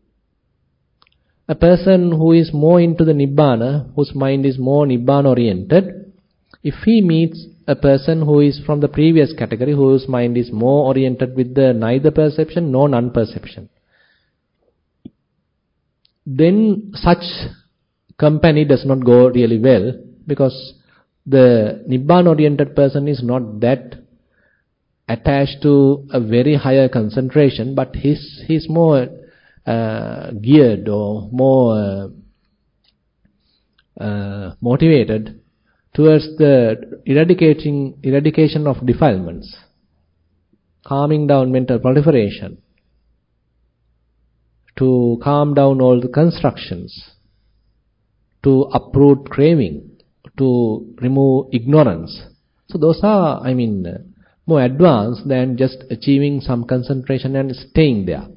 A person who is more into the Nibbana, whose mind is more Nibbana oriented, if he meets a person who is from the previous category, whose mind is more oriented with the neither perception nor non-perception, then such company does not go really well, because the Nibbana oriented person is not that attached to a very higher concentration, but he's, he's more uh, geared or more uh, uh, motivated towards the eradicating, eradication of defilements, calming down mental proliferation, to calm down all the constructions, to uproot craving, to remove ignorance. So those are, I mean, uh, more advanced than just achieving some concentration and staying there.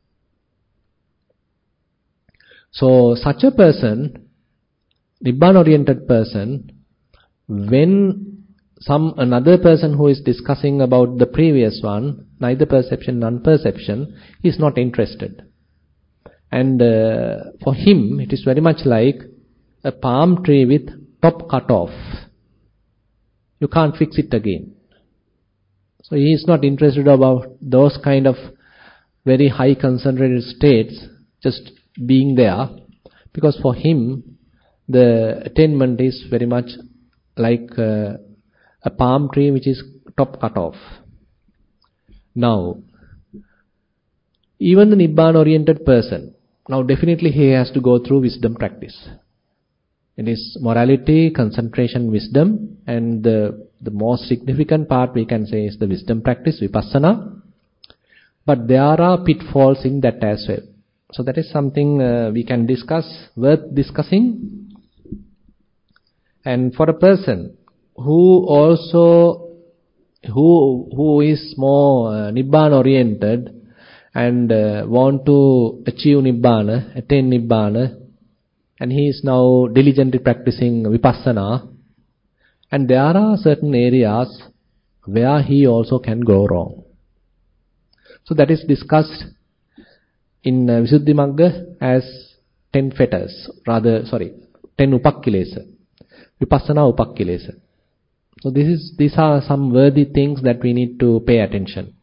So such a person, Nibbana-oriented person, when some another person who is discussing about the previous one, neither perception, non-perception, is not interested. And uh, for him, it is very much like a palm tree with top cut off. You can't fix it again. So he is not interested about those kind of very high concentrated states just being there, because for him the attainment is very much like uh, a palm tree which is top cut off. Now, even the Nibbana oriented person, now definitely he has to go through wisdom practice. It is morality, concentration, wisdom, and the, the most significant part we can say is the wisdom practice, vipassana. But there are pitfalls in that as well. So that is something uh, we can discuss, worth discussing. And for a person who also, who who is more uh, Nibbana oriented and uh, want to achieve Nibbana, attain Nibbana, and he is now diligently practicing vipassana, and there are certain areas where he also can go wrong. So that is discussed in uh, Visuddhimagga as ten fetters, rather, sorry, ten upakkilesa, vipassana upakkilesa. So this is, these are some worthy things that we need to pay attention.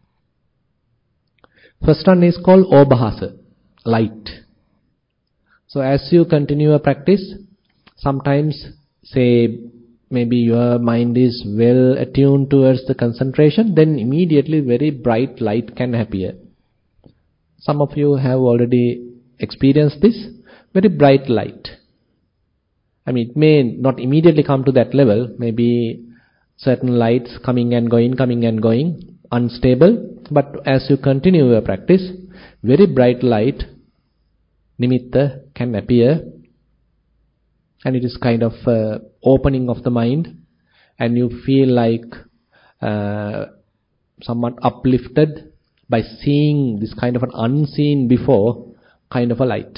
First one is called obhasa, light. So as you continue your practice, sometimes say maybe your mind is well attuned towards the concentration, then immediately very bright light can appear. Some of you have already experienced this, very bright light. I mean, it may not immediately come to that level, maybe certain lights coming and going, coming and going, unstable, but as you continue your practice, very bright light, nimitta, can appear, and it is kind of uh, opening of the mind, and you feel like uh, somewhat uplifted by seeing this kind of an unseen before kind of a light.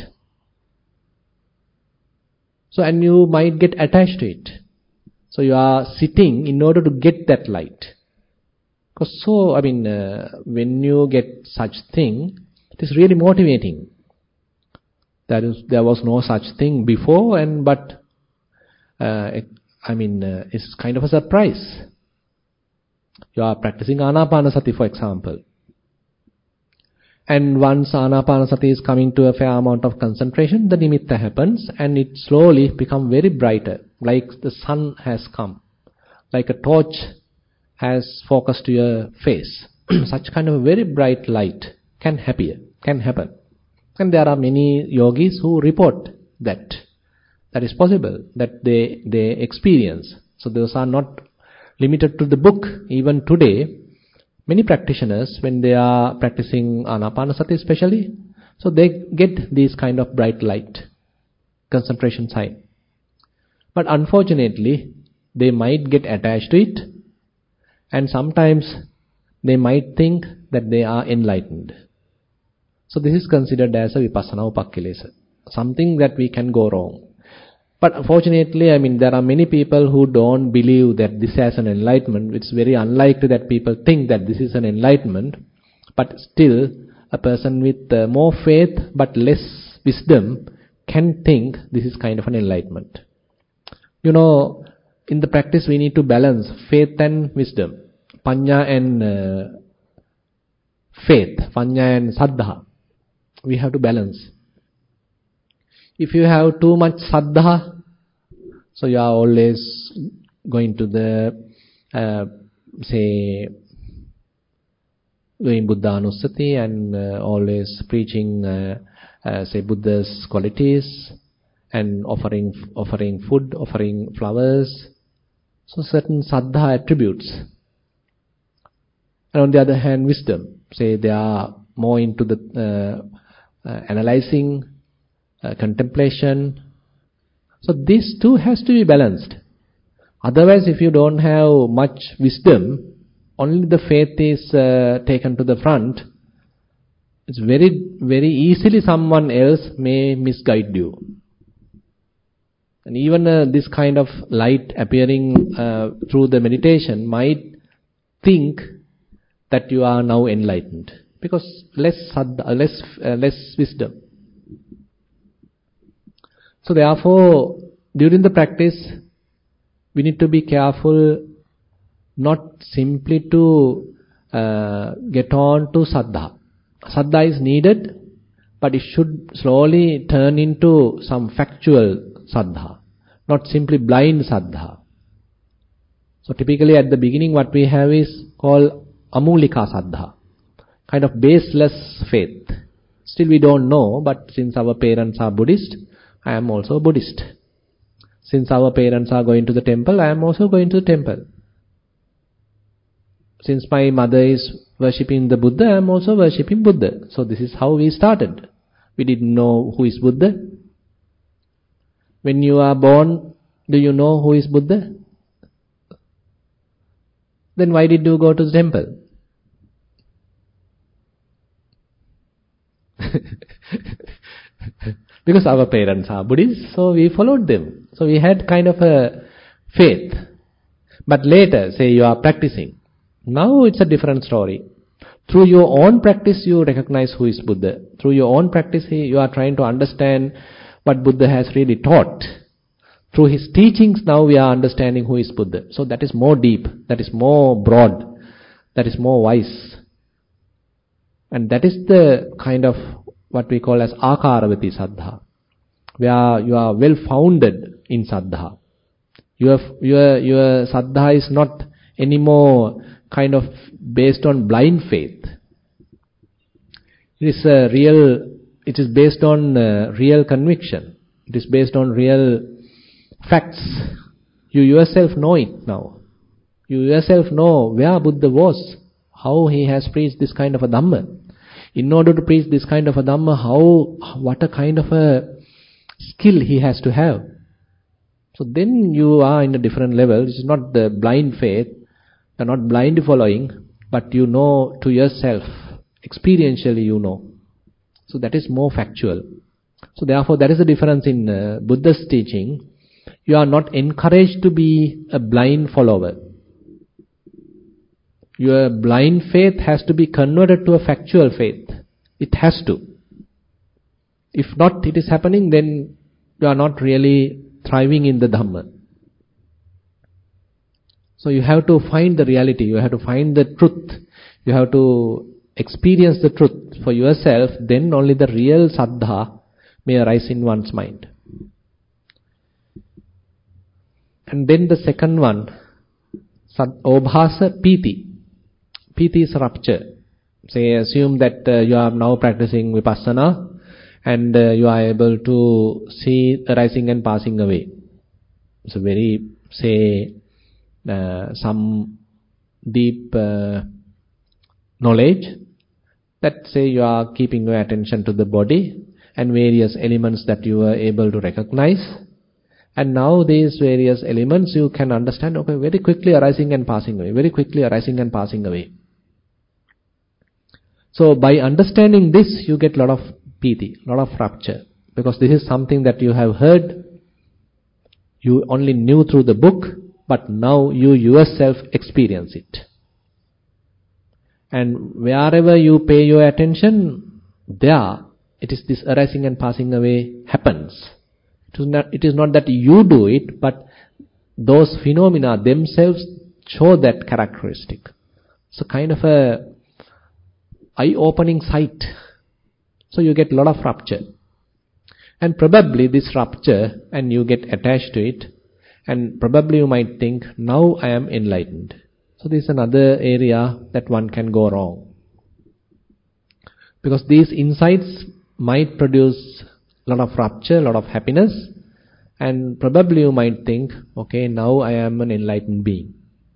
So, and you might get attached to it. So you are sitting in order to get that light. Because so, I mean, uh, when you get such thing, it is really motivating. That is, there was no such thing before, and but uh, it, I mean, uh, it's kind of a surprise. You are practicing Anapanasati, for example, and once Anapanasati is coming to a fair amount of concentration, the nimitta happens, and it slowly becomes very brighter, like the sun has come, like a torch has focused to your face. Such kind of a very bright light can appear, can happen. And there are many yogis who report that. That is possible, that they, they experience. So those are not limited to the book. Even today, many practitioners, when they are practicing Anapanasati especially, so they get these kind of bright light, concentration sign. But unfortunately, they might get attached to it, and sometimes they might think that they are enlightened. So this is considered as a vipassana upakkilesa, something that we can go wrong. But unfortunately, I mean, there are many people who don't believe that this has an enlightenment. It's very unlikely that people think that this is an enlightenment. But still, a person with uh, more faith but less wisdom can think this is kind of an enlightenment. You know, in the practice we need to balance faith and wisdom. Panya and uh, faith, panya and saddha. We have to balance. If you have too much saddha, so you are always going to the, uh, say, doing Buddha Anusati and uh, always preaching, uh, uh, say, Buddha's qualities and offering offering food, offering flowers. So certain saddha attributes. And on the other hand, wisdom. Say they are more into the uh, uh, analyzing, uh, contemplation. So this too has to be balanced. Otherwise, if you don't have much wisdom, only the faith is uh, taken to the front, it's very, very easily someone else may misguide you. And even uh, this kind of light appearing uh, through the meditation might think that you are now enlightened, because less saddha, less uh, less wisdom. So therefore, during the practice, we need to be careful not simply to uh, get on to saddha. Saddha is needed, but it should slowly turn into some factual saddha, not simply blind saddha. So typically at the beginning what we have is called amulika saddha, kind of baseless faith. Still we don't know, but since our parents are Buddhist, I am also Buddhist. Since our parents are going to the temple, I am also going to the temple. Since my mother is worshipping the Buddha, I am also worshipping Buddha. So this is how we started. We didn't know who is Buddha. When you are born, do you know who is Buddha? Then why did you go to the temple? Because our parents are Buddhists, so we followed them. So we had kind of a faith. But later, say you are practicing. Now it's a different story. Through your own practice, you recognize who is Buddha. Through your own practice, you are trying to understand what Buddha has really taught. Through his teachings, now we are understanding who is Buddha. So that is more deep, that is more broad, that is more wise. And that is the kind of what we call as akaravati saddha, where you are well founded in saddha. Your, your, your saddha is not anymore kind of based on blind faith. It is a real, it is based on uh, real conviction. It is based on real facts. You yourself know it now. You yourself know where Buddha was, how he has preached this kind of a Dhamma. In order to preach this kind of a Dhamma, how, what a kind of a skill he has to have. So then you are in a different level. It's not the blind faith, you're not blind following, but you know to yourself, experientially you know. So that is more factual. So therefore that is the difference in uh, Buddha's teaching. You are not encouraged to be a blind follower. Your blind faith has to be converted to a factual faith. It has to. If not it is happening, then you are not really thriving in the Dhamma. So you have to find the reality, you have to find the truth, you have to experience the truth for yourself, then only the real saddha may arise in one's mind. And then the second one, obhasa piti. Piti is rapture. Say, assume that uh, you are now practicing vipassana and uh, you are able to see arising and passing away. It's a very, say, uh, some deep uh, knowledge that, say, you are keeping your attention to the body and various elements that you are able to recognize. And now these various elements you can understand, okay, very quickly arising and passing away, very quickly arising and passing away. So by understanding this, you get a lot of piti, a lot of rapture. Because this is something that you have heard, you only knew through the book, but now you yourself experience it. And wherever you pay your attention, there it is this arising and passing away happens. It is not, it is not that you do it, but those phenomena themselves show that characteristic. So kind of a eye-opening sight. So you get a lot of rapture. And probably this rapture, and you get attached to it, and probably you might think, now I am enlightened. So this is another area that one can go wrong. Because these insights might produce a lot of rapture, a lot of happiness, and probably you might think, okay, now I am an enlightened being.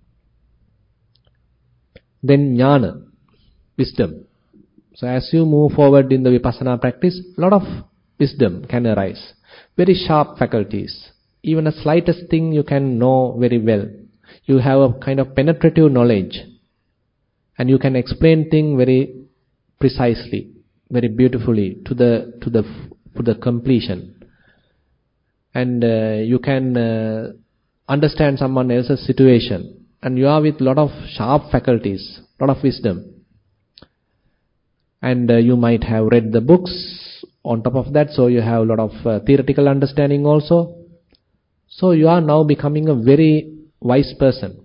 Then jnana, wisdom. So as you move forward in the vipassana practice, a lot of wisdom can arise. Very sharp faculties. Even a slightest thing you can know very well. You have a kind of penetrative knowledge. And you can explain things very precisely, very beautifully to the to the to the completion. And uh, you can uh, understand someone else's situation. And you are with a lot of sharp faculties, a lot of wisdom. And uh, you might have read the books on top of that, so you have a lot of uh, theoretical understanding also. So you are now becoming a very wise person.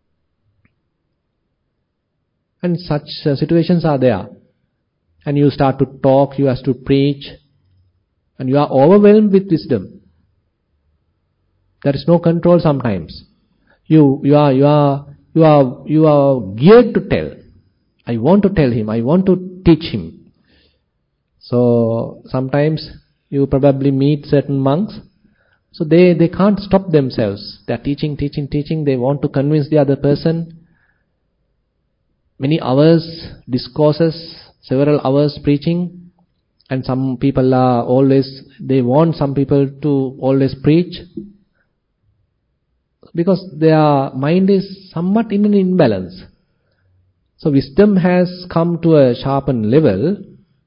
And such uh, situations are there. And you start to talk, you have to preach, and you are overwhelmed with wisdom. There is no control sometimes. You you are you are you are you are geared to tell. I want to tell him, I want to teach him. So sometimes you probably meet certain monks. So they, they can't stop themselves. They are teaching, teaching, teaching. They want to convince the other person. Many hours, discourses, several hours preaching. And some people are always, they want some people to always preach. Because their mind is somewhat in an imbalance. So wisdom has come to a sharpened level,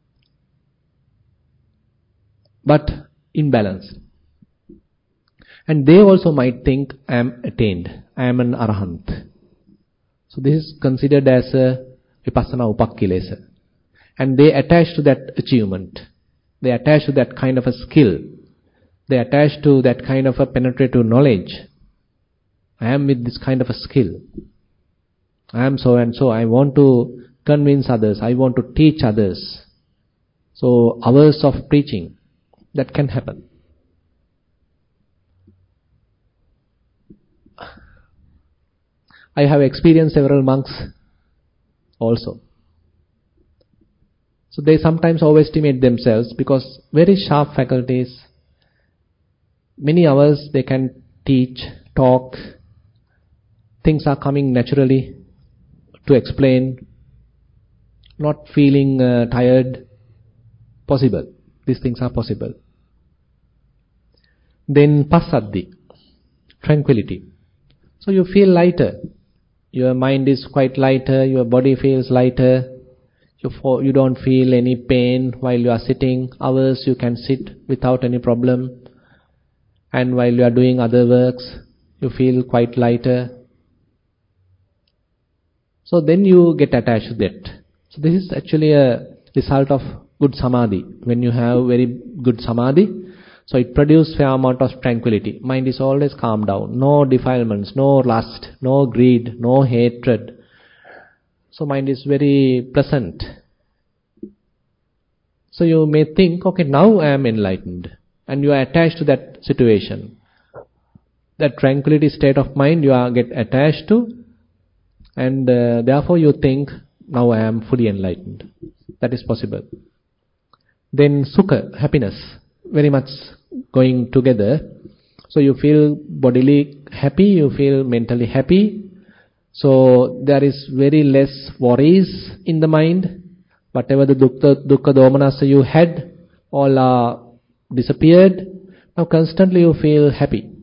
but imbalanced. And they also might think, I am attained, I am an arahant. So this is considered as a vipassana upakkilesa. And they attach to that achievement. They attach to that kind of a skill. They attach to that kind of a penetrative knowledge. I am with this kind of a skill. I am so and so. I want to convince others. I want to teach others. So hours of preaching, that can happen. I have experienced several monks also. So they sometimes overestimate themselves because very sharp faculties, many hours they can teach, talk, things are coming naturally to explain, not feeling uh, tired, possible. These things are possible. Then passaddhi, tranquility. So you feel lighter. Your mind is quite lighter, your body feels lighter. You, for, you don't feel any pain while you are sitting. Hours you can sit without any problem. And while you are doing other works, you feel quite lighter. So then you get attached to that. So this is actually a result of good samadhi. When you have very good samadhi, so it produces fair amount of tranquility. Mind is always calm down. No defilements, no lust, no greed, no hatred. So mind is very pleasant. So you may think, okay, now I am enlightened. And you are attached to that situation. That tranquility state of mind you are get attached to. And uh, therefore you think, now I am fully enlightened. That is possible. Then sukha, happiness, very much going together. So you feel bodily happy, you feel mentally happy. So there is very less worries in the mind. Whatever the dukkha, dukkha domanassa you had, all are disappeared. Now constantly you feel happy.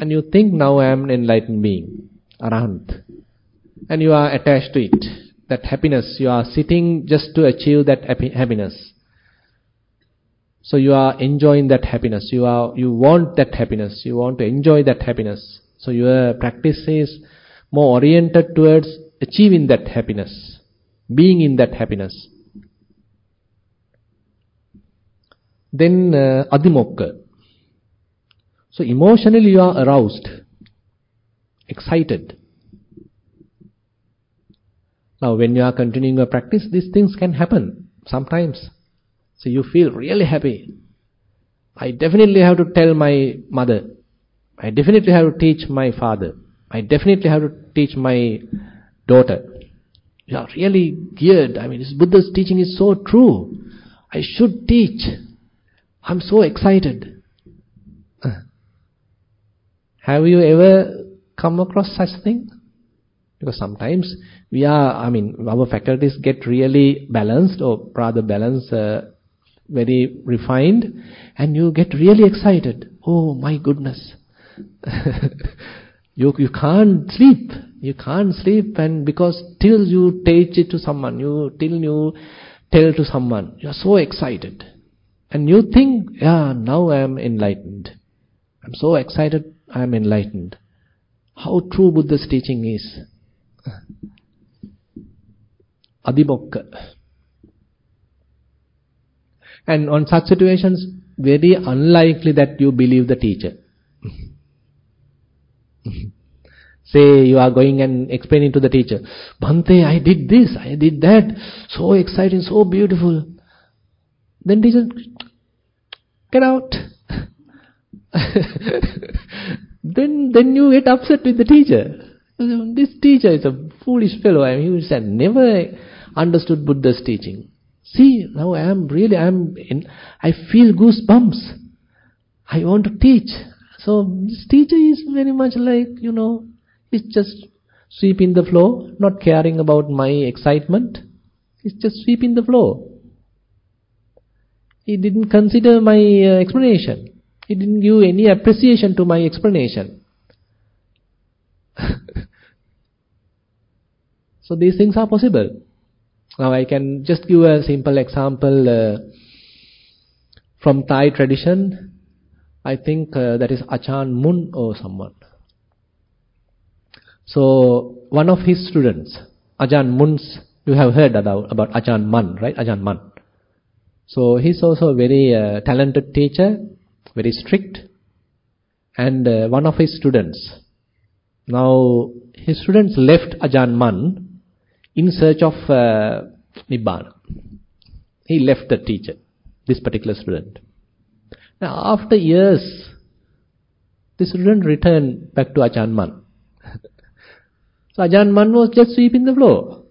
and you think, now I am an enlightened being, Arahant, and you are attached to it, that happiness, you are sitting just to achieve that happy, happiness. So you are enjoying that happiness, you are you want that happiness, you want to enjoy that happiness. So your practice is more oriented towards achieving that happiness, being in that happiness. Then uh, adimokka. So emotionally you are aroused, excited. Now when you are continuing your practice, these things can happen sometimes. So you feel really happy. I definitely have to tell my mother. I definitely have to teach my father. I definitely have to teach my daughter. You are really geared. I mean, this Buddha's teaching is so true. I should teach. I'm so excited. Have you ever come across such thing? Because sometimes we are, I mean, our faculties get really balanced, or rather balanced, uh, very refined, and you get really excited. Oh my goodness. you you can't sleep. You can't sleep, and because till you teach it to someone, you till you tell to someone, you are so excited. And you think, yeah, now I am enlightened. I'm so excited, I am enlightened. How true Buddha's teaching is. Adimokka. And on such situations, very unlikely that you believe the teacher. Say you are going and explaining to the teacher, Bhante, I did this, I did that, so exciting, so beautiful. Then teacher, get out. then then you get upset with the teacher. This teacher is a foolish fellow. I mean, he said, never understood Buddha's teaching. See, now I am really, I am in, I feel goosebumps. I want to teach. So this teacher is very much like, you know, he's just sweeping the floor, not caring about my excitement. He's just sweeping the floor. He didn't consider my uh, explanation. He didn't give any appreciation to my explanation. So these things are possible. Now I can just give a simple example uh, from Thai tradition. I think uh, that is Achan Mun or someone. So one of his students, Ajahn Mun's, you have heard about, about Ajahn Mun, right? Ajahn Mun. So he's also a very uh, talented teacher, very strict, and uh, one of his students. Now his students left Ajahn Mun in search of uh, Nibbana. He left the teacher, this particular student. Now after years, the student returned back to Ajahn Mun. So Ajahn Mun was just sweeping the floor.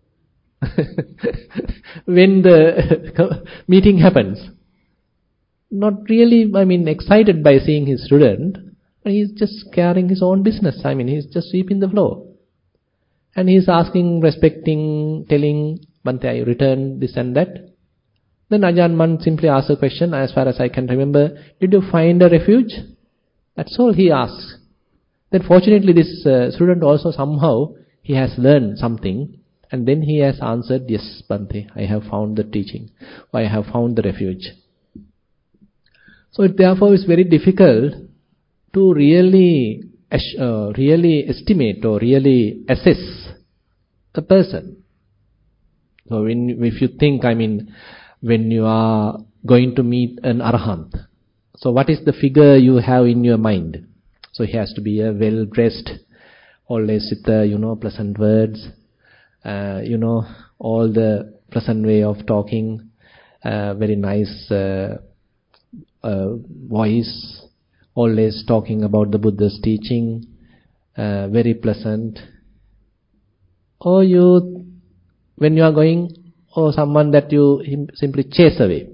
When the meeting happens, not really, I mean, excited by seeing his student, but he's just carrying his own business. I mean, he's just sweeping the floor. And he's asking, respecting, telling, Bhante, I returned this and that. Then Ajahn Mun simply asks a question, as far as I can remember, did you find a refuge? That's all he asks. Then fortunately this uh, student also somehow, he has learned something, and then he has answered, yes, Bhante, I have found the teaching, or I have found the refuge. So it therefore is very difficult to really, uh, really estimate or really assess a person. So when, if you think, I mean, when you are going to meet an Arahant, so what is the figure you have in your mind? So he has to be a well-dressed, always with the, you know, pleasant words, uh, you know, all the pleasant way of talking, uh, very nice uh, uh, voice, always talking about the Buddha's teaching, uh, very pleasant. Or you, when you are going, or someone that you simply chase away.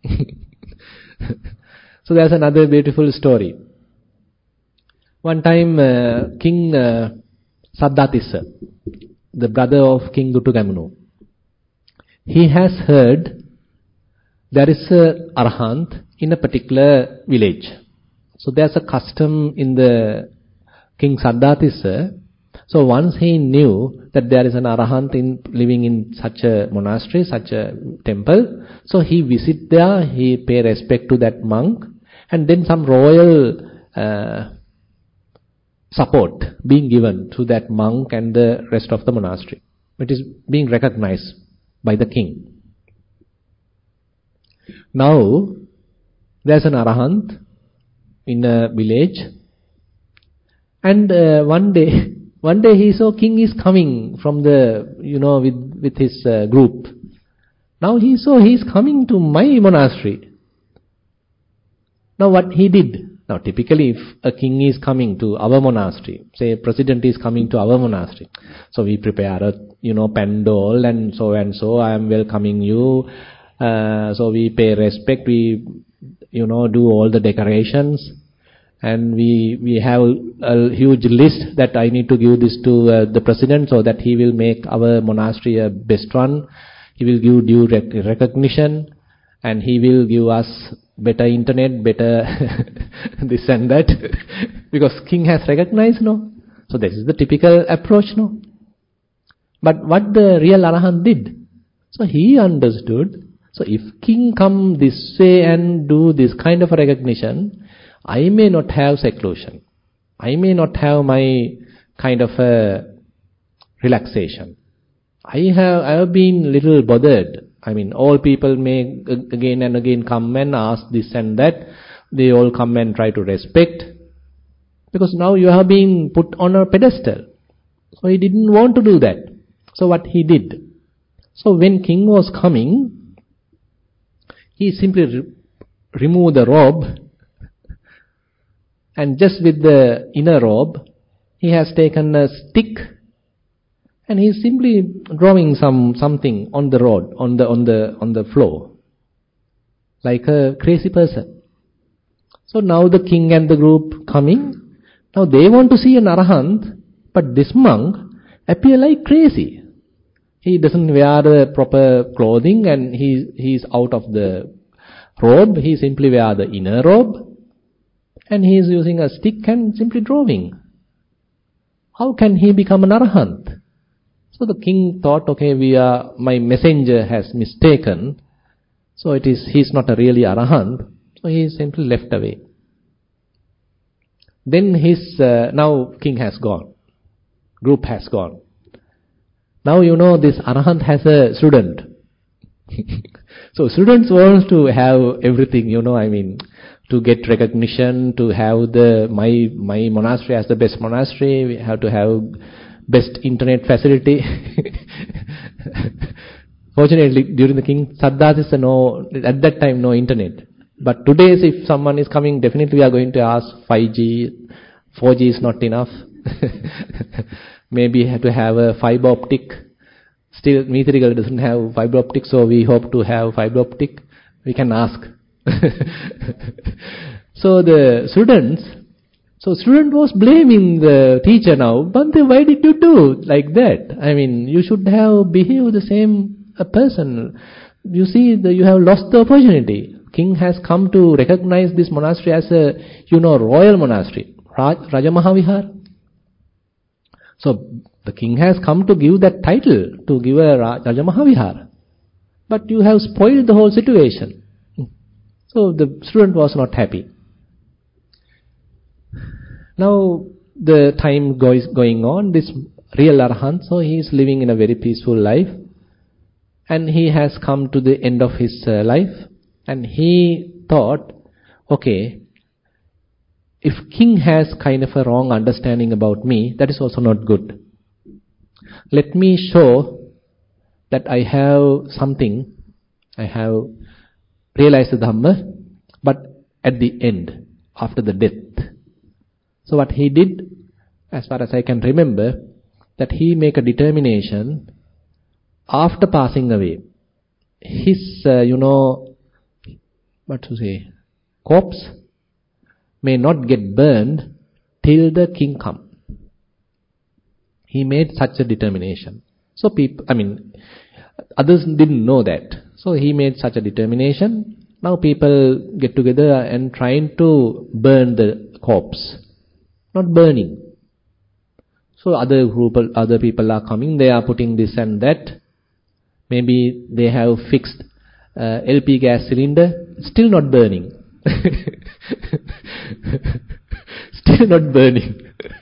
So there's another beautiful story. One time, uh, King uh, Saddhatissa, the brother of King Dutthugamunu, he has heard there is a Arahant in a particular village. So there's a custom in the King Saddhatissa. So once he knew that there is an arahant in, living in such a monastery, such a temple, so he visit there, he pay respect to that monk, and then some royal uh, support being given to that monk and the rest of the monastery. It is being recognized by the king. Now, there's an arahant in a village, and uh, one day, one day he saw king is coming from the, you know, with, with his uh, group. Now he saw he is coming to my monastery. Now what he did? Now typically if a king is coming to our monastery, say a president is coming to our monastery, so we prepare a, you know, pandal and so and so, I am welcoming you, uh, so we pay respect, we, you know, do all the decorations, and we we have a huge list that I need to give this to uh, the president so that he will make our monastery a best one, he will give due rec recognition, and he will give us better internet, better this and that, because king has recognized, no? So this is the typical approach, no? But what the real arahant did? So he understood, so if king come this way and do this kind of recognition, I may not have seclusion. I may not have my kind of a relaxation. I have, I have been little bothered. I mean, all people may again and again come and ask this and that. They all come and try to respect. Because now you have been put on a pedestal. So he didn't want to do that. So what he did? So when king was coming, he simply re removed the robe, and just with the inner robe, he has taken a stick, and he is simply drawing some something on the road, on the on the on the floor, like a crazy person. So now the king and the group coming, now they want to see an arahant, but this monk appear like crazy. He doesn't wear the proper clothing, and he he is out of the robe. He simply wear the inner robe, and he is using a stick and simply drawing. How can he become an arahant? So the king thought, okay, we are, my messenger has mistaken, so it is, he is not a really arahant, so he is simply left away. Then his, uh, now king has gone, group has gone. Now you know this arahant has a student. So students want to have everything, you know, I mean, to get recognition, to have the, my, my monastery as the best monastery, we have to have best internet facility. Fortunately, during the King Saddhatissa, no, at that time, no internet. But today, if someone is coming, definitely we are going to ask five G, four G is not enough. Maybe have to have a fiber optic. Still, Mithrigal doesn't have fiber optic, so we hope to have fiber optic. We can ask. So the students, so student was blaming the teacher now, Bhante, why did you do like that? I mean, you should have behaved the same a person. You see, the, you have lost the opportunity. King has come to recognize this monastery as a, you know, royal monastery, Raj, Rajamahavihar. So the king has come to give that title, to give a Rajamahavihar. But you have spoiled the whole situation. So the student was not happy. Now the time goes going on, this real arahant, so he is living in a very peaceful life, and he has come to the end of his uh, life, and he thought, okay, if king has kind of a wrong understanding about me, that is also not good. Let me show that I have something, I have realized the Dhamma, but at the end, after the death. So what he did, as far as I can remember, that he make a determination after passing away. His, uh, you know, what to say, corpse may not get burned till the king come. He made such a determination. So people, I mean, others didn't know that. So he made such a determination, Now people get together and trying to burn the corpse. Not burning. So other group, other people are coming, they are putting this and that. Maybe they have fixed uh, L P gas cylinder, still not burning. Still not burning.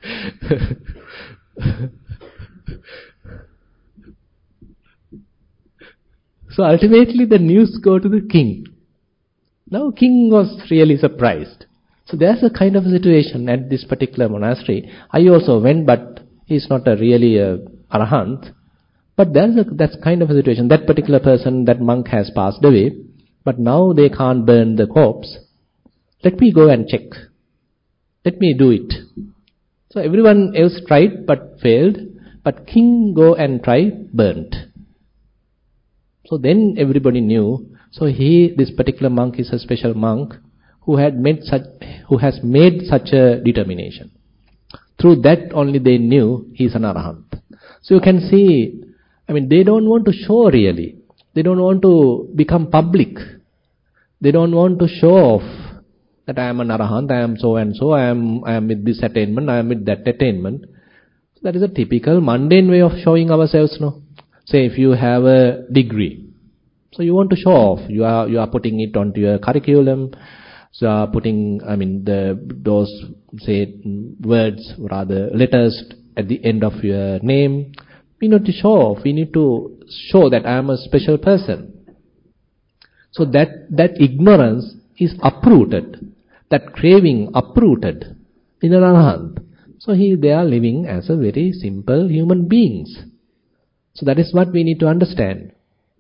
So ultimately the news go to the king. Now king was really surprised. So there's a kind of a situation at this particular monastery. I also went, but he's not a really a arahant. But there's a that's kind of a situation. That particular person, that monk has passed away, but now they can't burn the corpse. Let me go and check. Let me do it. So everyone else tried but failed, but king go and try, burnt. So then everybody knew. So he, this particular monk is a special monk who had made such, who has made such a determination. Through that only they knew he is an arahant. So you can see, I mean, they don't want to show really. They don't want to become public. They don't want to show off that I am an arahant, I am so and so, I am I am with this attainment, I am with that attainment. So that is a typical mundane way of showing ourselves, no? Say if you have a degree, so you want to show off. You are you are putting it onto your curriculum. So you are putting, I mean, the those say words, rather letters at the end of your name. We need to show off. We need to show that I am a special person. So that that ignorance is uprooted. That craving uprooted in an arahant. So he they are living as a very simple human beings. So that is what we need to understand.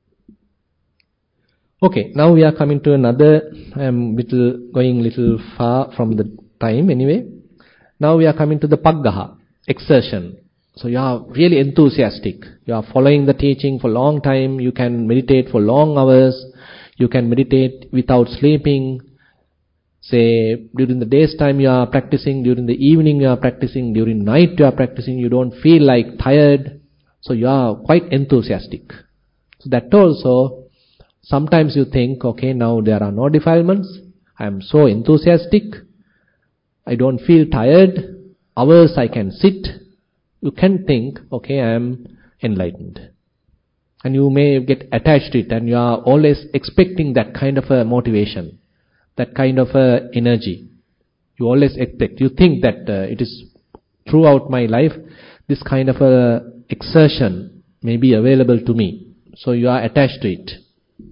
Okay, now we are coming to another, I am little, going little far from the time anyway. Now we are coming to the paggaha, exertion. So you are really enthusiastic. You are following the teaching for a long time. You can meditate for long hours. You can meditate without sleeping. Say, during the day's time you are practicing, during the evening you are practicing, during night you are practicing. You don't feel like tired. So you are quite enthusiastic. So that also, sometimes you think, okay, now there are no defilements. I am so enthusiastic. I don't feel tired. Hours I can sit. You can think, okay, I am enlightened. And you may get attached to it and you are always expecting that kind of a motivation, that kind of a energy. You always expect. You think that uh, it is throughout my life, this kind of a exertion may be available to me. So you are attached to it.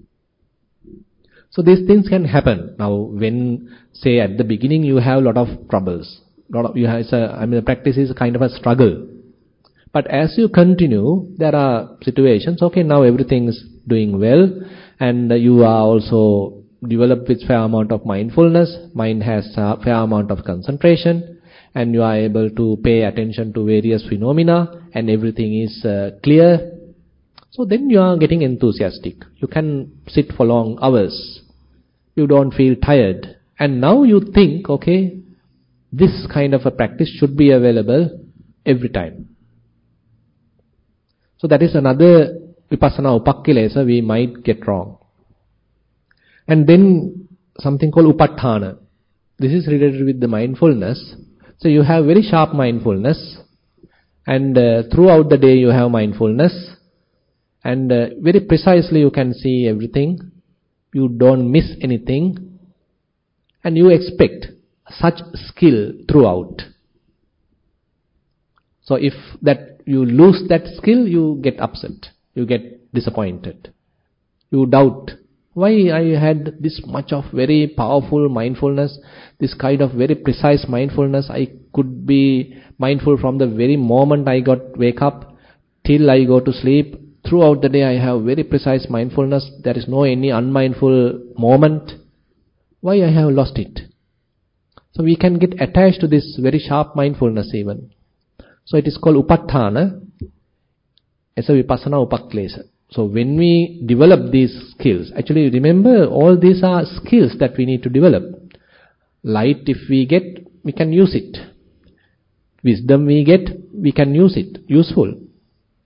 So these things can happen. Now when, say at the beginning you have a lot of troubles, lot of, you have, a, I mean the practice is kind of a struggle. But as you continue, there are situations, okay, now everything is doing well and you are also developed with fair amount of mindfulness, mind has a fair amount of concentration, and you are able to pay attention to various phenomena and everything is uh, clear. So then you are getting enthusiastic. You can sit for long hours. You don't feel tired. And now you think, okay, this kind of a practice should be available every time. So that is another vipassana upakkilesa we might get wrong. And then something called upatthana. This is related with the mindfulness. So you have very sharp mindfulness, and uh, throughout the day you have mindfulness, and uh, very precisely you can see everything. You don't miss anything, and you expect such skill throughout. So if that you lose that skill, you get upset, you get disappointed, you doubt. Why I had this much of very powerful mindfulness, this kind of very precise mindfulness. I could be mindful from the very moment I got wake up till I go to sleep. Throughout the day I have very precise mindfulness. There is no any unmindful moment. Why I have lost it? So we can get attached to this very sharp mindfulness even. So it is called upatthana as a vipassana upakkilesa. So when we develop these skills, actually remember all these are skills that we need to develop. Light if we get, we can use it. Wisdom we get, we can use it, useful.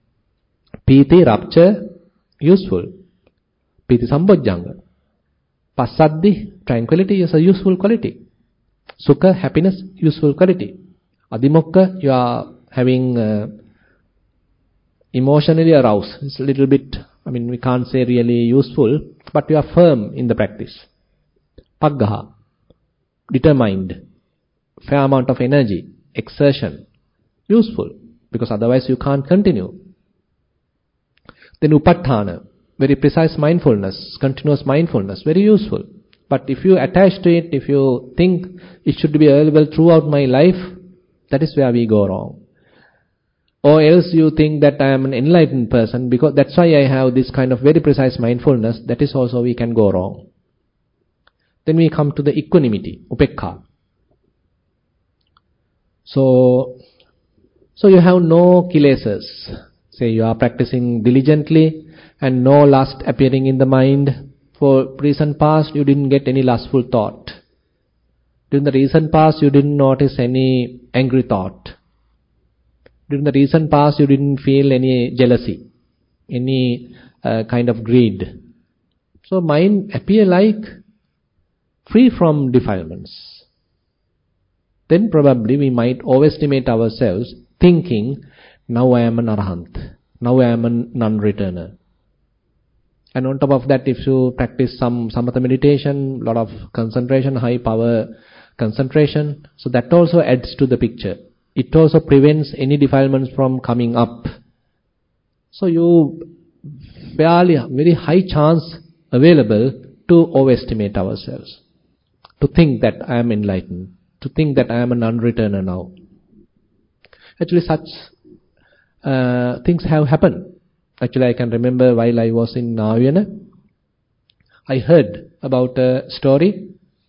Piti, rapture, useful. Piti sambojjhanga. Passaddhi, tranquility is a useful quality. Sukha, happiness, useful quality. Adimokka, you are having uh, emotionally aroused. It's a little bit, I mean, we can't say really useful, but you are firm in the practice. Paggaha, determined, fair amount of energy, exertion, useful, because otherwise you can't continue. Then upatthana, very precise mindfulness, continuous mindfulness, very useful. But if you attach to it, if you think it should be available throughout my life, that is where we go wrong. Or else you think that I am an enlightened person, because that's why I have this kind of very precise mindfulness, that is also we can go wrong. Then we come to the equanimity, upekha. So, so you have no kilesas. Say you are practicing diligently and no lust appearing in the mind. For recent past you didn't get any lustful thought. During the recent past you didn't notice any angry thought. During the recent past you didn't feel any jealousy, any uh, kind of greed. So mind appear like free from defilements. Then probably we might overestimate ourselves, thinking, now I am an arahant, now I am a non-returner. And on top of that, if you practice some samatha meditation, lot of concentration, high power concentration, so that also adds to the picture. It also prevents any defilements from coming up. So you fairly very high chance available to overestimate ourselves, to think that I am enlightened, to think that I am a non-returner now. Actually, such uh, things have happened. Actually, I can remember while I was in Navayana, I heard about a story.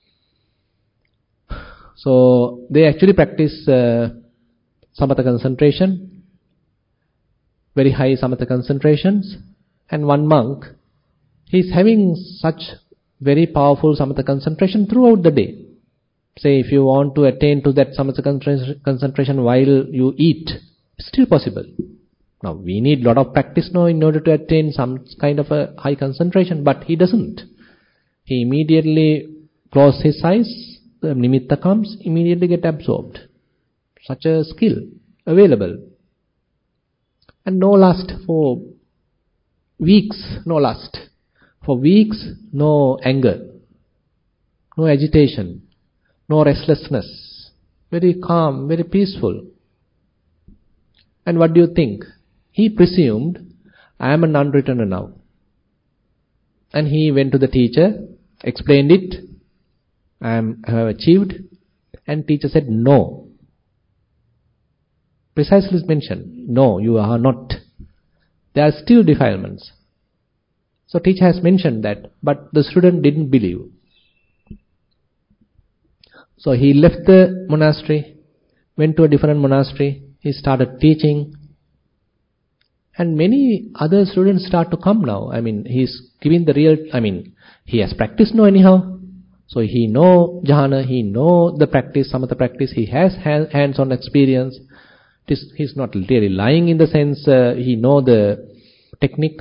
So they actually practice uh, samatha concentration, very high samatha concentrations, and one monk, he is having such very powerful samatha concentration throughout the day. Say if you want to attain to that samatha concentration while you eat, it's still possible. Now we need a lot of practice now in order to attain some kind of a high concentration, but he doesn't. He immediately closes his eyes, the nimitta comes, immediately get absorbed. Such a skill available. And no lust for weeks, no lust. For weeks, no anger, no agitation, no restlessness. Very calm, very peaceful. And what do you think? He presumed, I am a non-returner now. And he went to the teacher, explained it, I, am, I have achieved. And teacher said, no. Precisely mentioned, no, you are not. There are still defilements. So teacher has mentioned that, but the student didn't believe. So he left the monastery, went to a different monastery, he started teaching. And many other students start to come now. I mean, he's giving the real, I mean, he has practiced now anyhow. So he know jhana, he know the practice, samatha practice, he has hands-on experience. It is, he's not really lying in the sense, uh, he know the technique.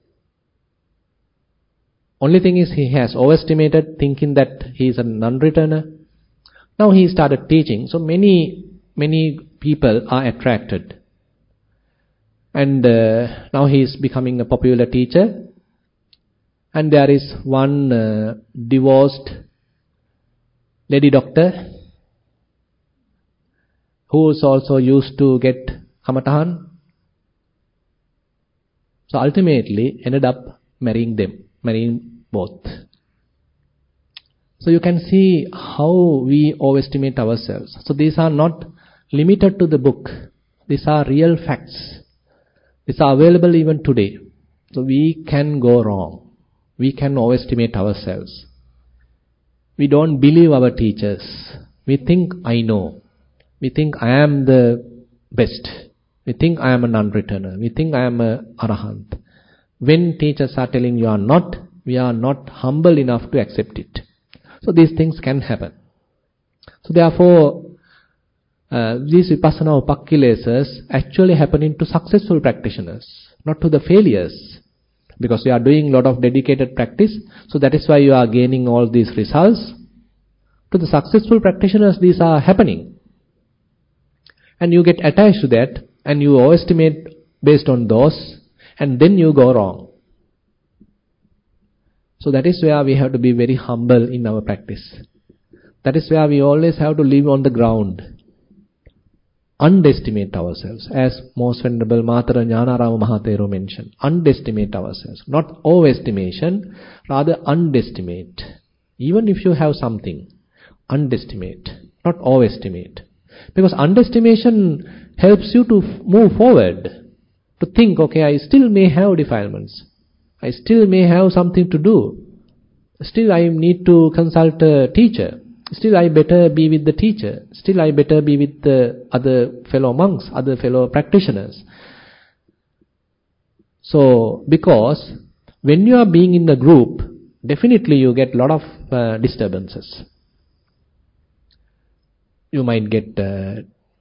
Only thing is he has overestimated, thinking that he is a non-returner. Now he started teaching, so many, many people are attracted. And uh, now he is becoming a popular teacher. And there is one uh, divorced lady doctor who is also used to get kamatahan. So ultimately ended up marrying them, marrying both. So you can see how we overestimate ourselves. So these are not limited to the book. These are real facts. These are available even today. So we can go wrong. We can overestimate ourselves. We don't believe our teachers. We think I know. We think I am the best. We think I am a non-returner. We think I am a arahant. When teachers are telling you are not, we are not humble enough to accept it. So these things can happen. So therefore, uh, these vipassana upakkilesas actually happening to successful practitioners, not to the failures. because you are doing a lot of dedicated practice. So that is why you are gaining all these results. To the successful practitioners, these are happening. And you get attached to that, and you overestimate based on those, and then you go wrong. So that is where we have to be very humble in our practice. That is where we always have to live on the ground. Underestimate ourselves, as Most Venerable Matara Jnanarama Mahathero mentioned. Underestimate ourselves. Not overestimation, rather underestimate. Even if you have something, underestimate, not overestimate. Because underestimation helps you to move forward, to think, okay, I still may have defilements. I still may have something to do. Still I need to consult a teacher. Still I better be with the teacher. Still I better be with the other fellow monks, other fellow practitioners. So, because when you are being in the group, definitely you get a lot of uh, disturbances. You might get uh,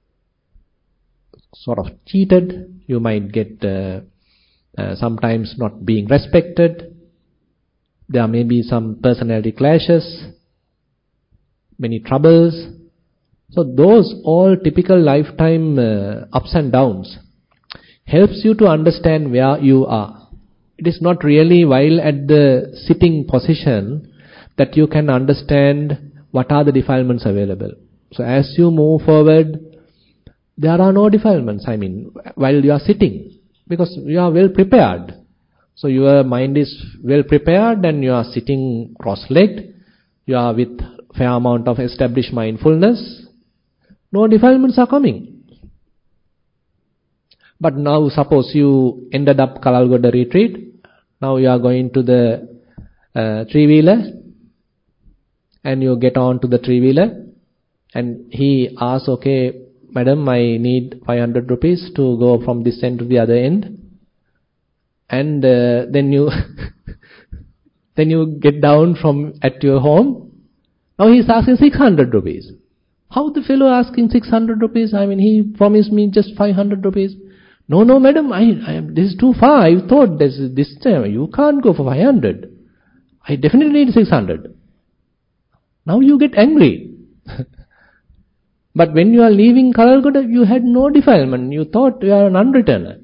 sort of cheated. You might get uh, uh, sometimes not being respected. There may be some personality clashes, many troubles. So those all typical lifetime uh, ups and downs helps you to understand where you are. It is not really while at the sitting position that you can understand what are the defilements available. So as you move forward, there are no defilements, I mean, while you are sitting, because you are well prepared. So your mind is well prepared and you are sitting cross-legged. You are with fair amount of established mindfulness. No defilements are coming. But now suppose you ended up Kalalgoda retreat. Now you are going to the uh, three-wheeler. And you get on to the three-wheeler. And he asks, okay, madam, I need five hundred rupees to go from this end to the other end. And uh, then you then you get down from at your home. Now he is asking six hundred rupees. How the fellow asking six hundred rupees? I mean, he promised me just five hundred rupees. No, no, madam, I, I this is too far. I thought this this time you can't go for five hundred. I definitely need six hundred. Now you get angry. But when you are leaving Kalalgoda, you had no defilement. You thought you are an unreturner.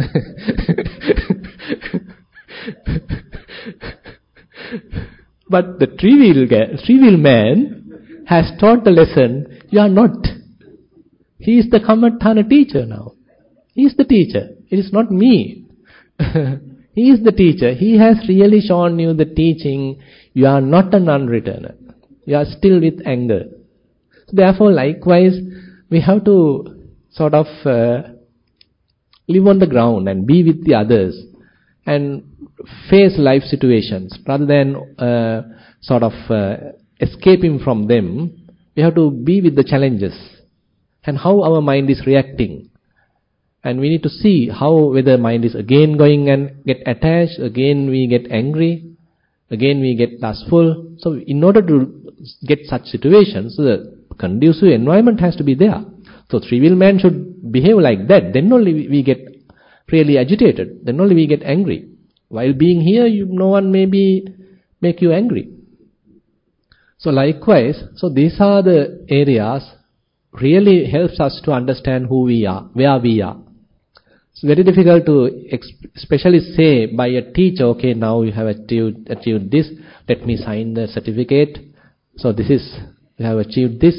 But the three-wheel, three-wheel man has taught the lesson, you are not. He is the Kammatthana teacher now. He is the teacher. It is not me. He is the teacher. He has really shown you the teaching. You are not an unreturner. You are still with anger. Therefore, likewise, we have to sort of uh, live on the ground and be with the others and face life situations rather than uh, sort of uh, escaping from them. We have to be with the challenges and how our mind is reacting. And we need to see how whether mind is again going and get attached, again we get angry, again we get lustful. So in order to get such situations, the conducive environment has to be there. So three-wheel man should behave like that. Then only we get really agitated. Then only we get angry. While being here, you, no one may be make you angry. So likewise, so these are the areas really helps us to understand who we are, where we are. It's very difficult to especially say by a teacher, okay, now you have achieved, achieved this, let me sign the certificate. So this is, you have achieved this.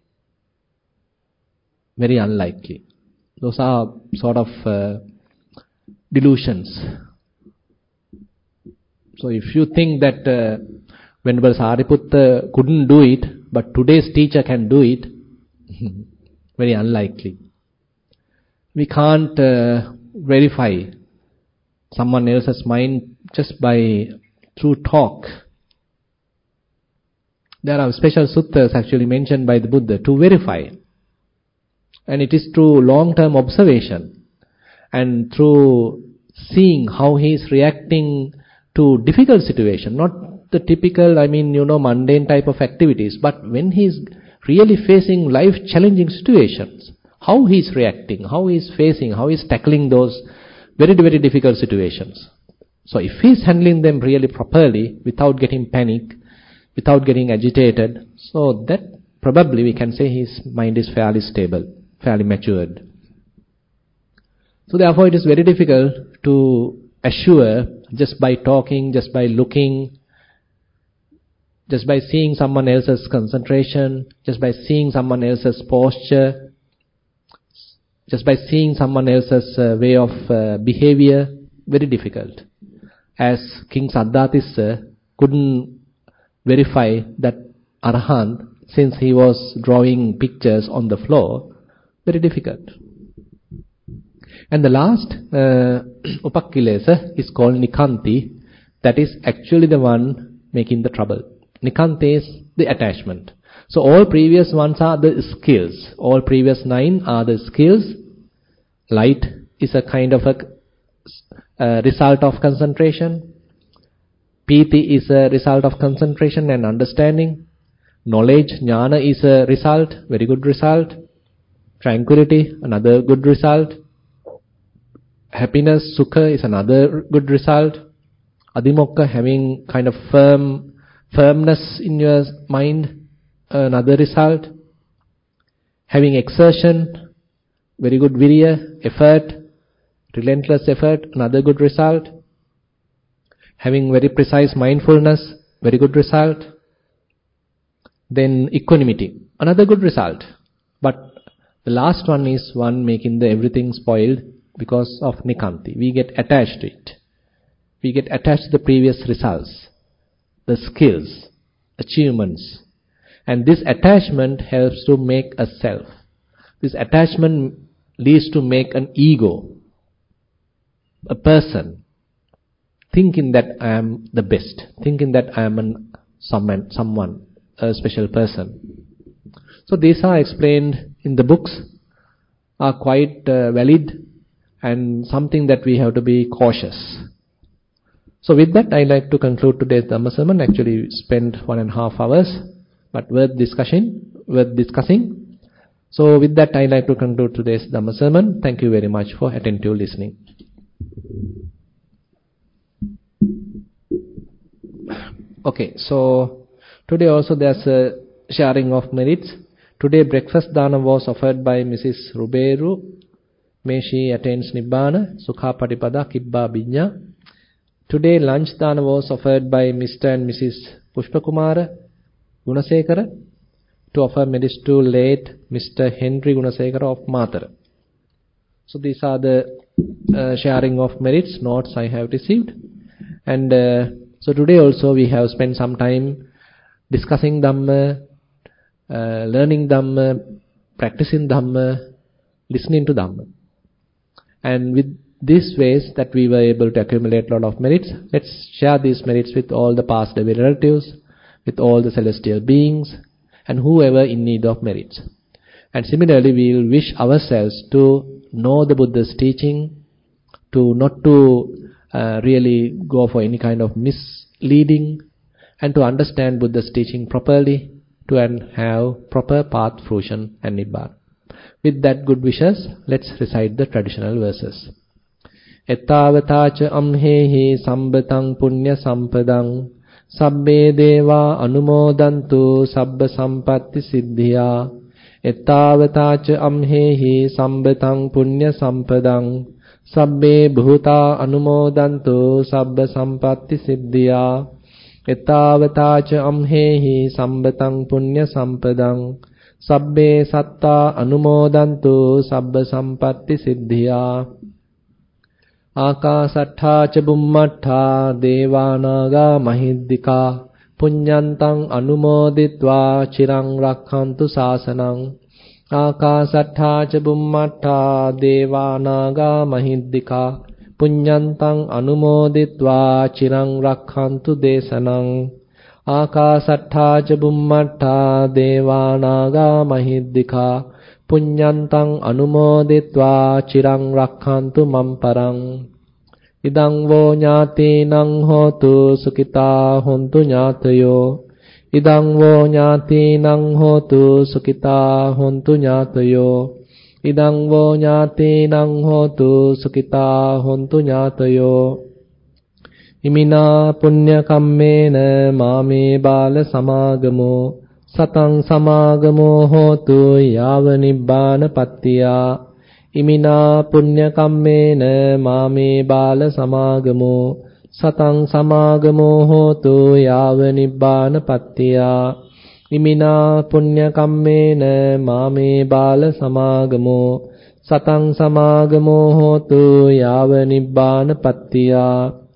Very unlikely. Those are sort of uh, delusions. So if you think that uh, Venerable Sariputta couldn't do it, but today's teacher can do it, very unlikely. We can't uh, verify someone else's mind just by through talk. There are special suttas actually mentioned by the Buddha to verify. And it is through long-term observation and through seeing how he is reacting to difficult situation, not the typical, I mean, you know, mundane type of activities, but when he is really facing life-challenging situations, how he is reacting, how he is facing, how he is tackling those very, very difficult situations. So if he's handling them really properly, without getting panic, without getting agitated, so that probably we can say his mind is fairly stable, fairly matured. So therefore it is very difficult to assure just by talking, just by looking, just by seeing someone else's concentration, just by seeing someone else's posture, just by seeing someone else's uh, way of uh, behavior, very difficult. As King Saddhatissa couldn't verify that Arahant, since he was drawing pictures on the floor, very difficult. And the last uh, Upakkilesa is called Nikanti. That is actually the one making the trouble. Nikanti is the attachment. So all previous ones are the skills. All previous nine are the skills. Light is a kind of a uh, result of concentration. Piti is a result of concentration and understanding. Knowledge, jnana, is a result, very good result. Tranquility, another good result. Happiness, sukha, is another good result. Adhimokka, having kind of firm firmness in your mind, another result. Having exertion, very good virya, effort, relentless effort, another good result. Having very precise mindfulness, very good result. Then equanimity, another good result. But the last one is one making the everything spoiled because of Nikanti. We get attached to it. We get attached to the previous results, the skills, achievements. And this attachment helps to make a self. This attachment leads to make an ego, a person, thinking that I am the best, thinking that I am an, someone, someone, a special person. So these are explained in the books, are quite uh, valid and something that we have to be cautious. So with that, I like to conclude today's Dhamma sermon. Actually, we spent one and a half hours, but worth discussion, worth discussing. So with that, I like to conclude today's Dhamma sermon. Thank you very much for attentive listening. Okay, so today also there's a sharing of merits. Today breakfast dana was offered by Missus Ruberu. May she attains Nibbana, Sukha Patipada, Kibba Binya. Today lunch dana was offered by Mister and Missus Pushpakumara Gunasekara to offer merits to late Mister Henry Gunasekara of Matara. So these are the uh, sharing of merits, notes I have received. And uh, so today also we have spent some time discussing Dhamma, uh, learning Dhamma, practicing Dhamma, listening to Dhamma. And with these ways that we were able to accumulate a lot of merits, let's share these merits with all the past living relatives, with all the celestial beings, and whoever in need of merits. And similarly, we will wish ourselves to know the Buddha's teaching, to not to uh, really go for any kind of misleading, and to understand Buddha's teaching properly, to have proper path, fruition and Nibbana. With that good wishes, let's recite the traditional verses. Ettavatacha amhehi sambatang punya sampadang sabbe deva anumodantu sabba sampatti siddhya. Ettavatacha amhehi sambatang punya sampadang sabbe bhuta anumodantu sabba sampatti siddhya. Ettavatacha amhehi sambatang punya sampadang sabbe satta anumodantu sabba sampatti siddhya. Akasattha ca bummattha devanaga mahiddika punyantang anumoditva chirang rakkhantu sasanang. Akasattha ca bummattha devanaga mahiddika punyantang anumoditva chirang rakkhantu desanang. Akasattha ca bummattha devanaga mahiddika punyantang anumoditva chirang rakkhantu mamparang. Idang vo ñātīnaṃ hotu sukita hontu ñātayo. Idang vo ñātīnaṃ hotu sukita hontu ñātayo. Idang vo ñātīnaṃ hotu sukita hontu ñātayo. ඉමිනා පුඤ්ඤ කම්මේන මාමේ බාල සමාගමෝ සතං සමාගමෝ හෝතු යාව නිබ්බාන පත්තියා. ඉමිනා පුඤ්ඤ කම්මේන මාමේ බාල සමාගමෝ සතං සමාගමෝ හෝතු යාව නිබ්බාන පත්තියා. ඉමිනා පුඤ්ඤ කම්මේන මාමේ බාල සමාගමෝ සතං සමාගමෝ හෝතු යාව නිබ්බාන පත්තියා.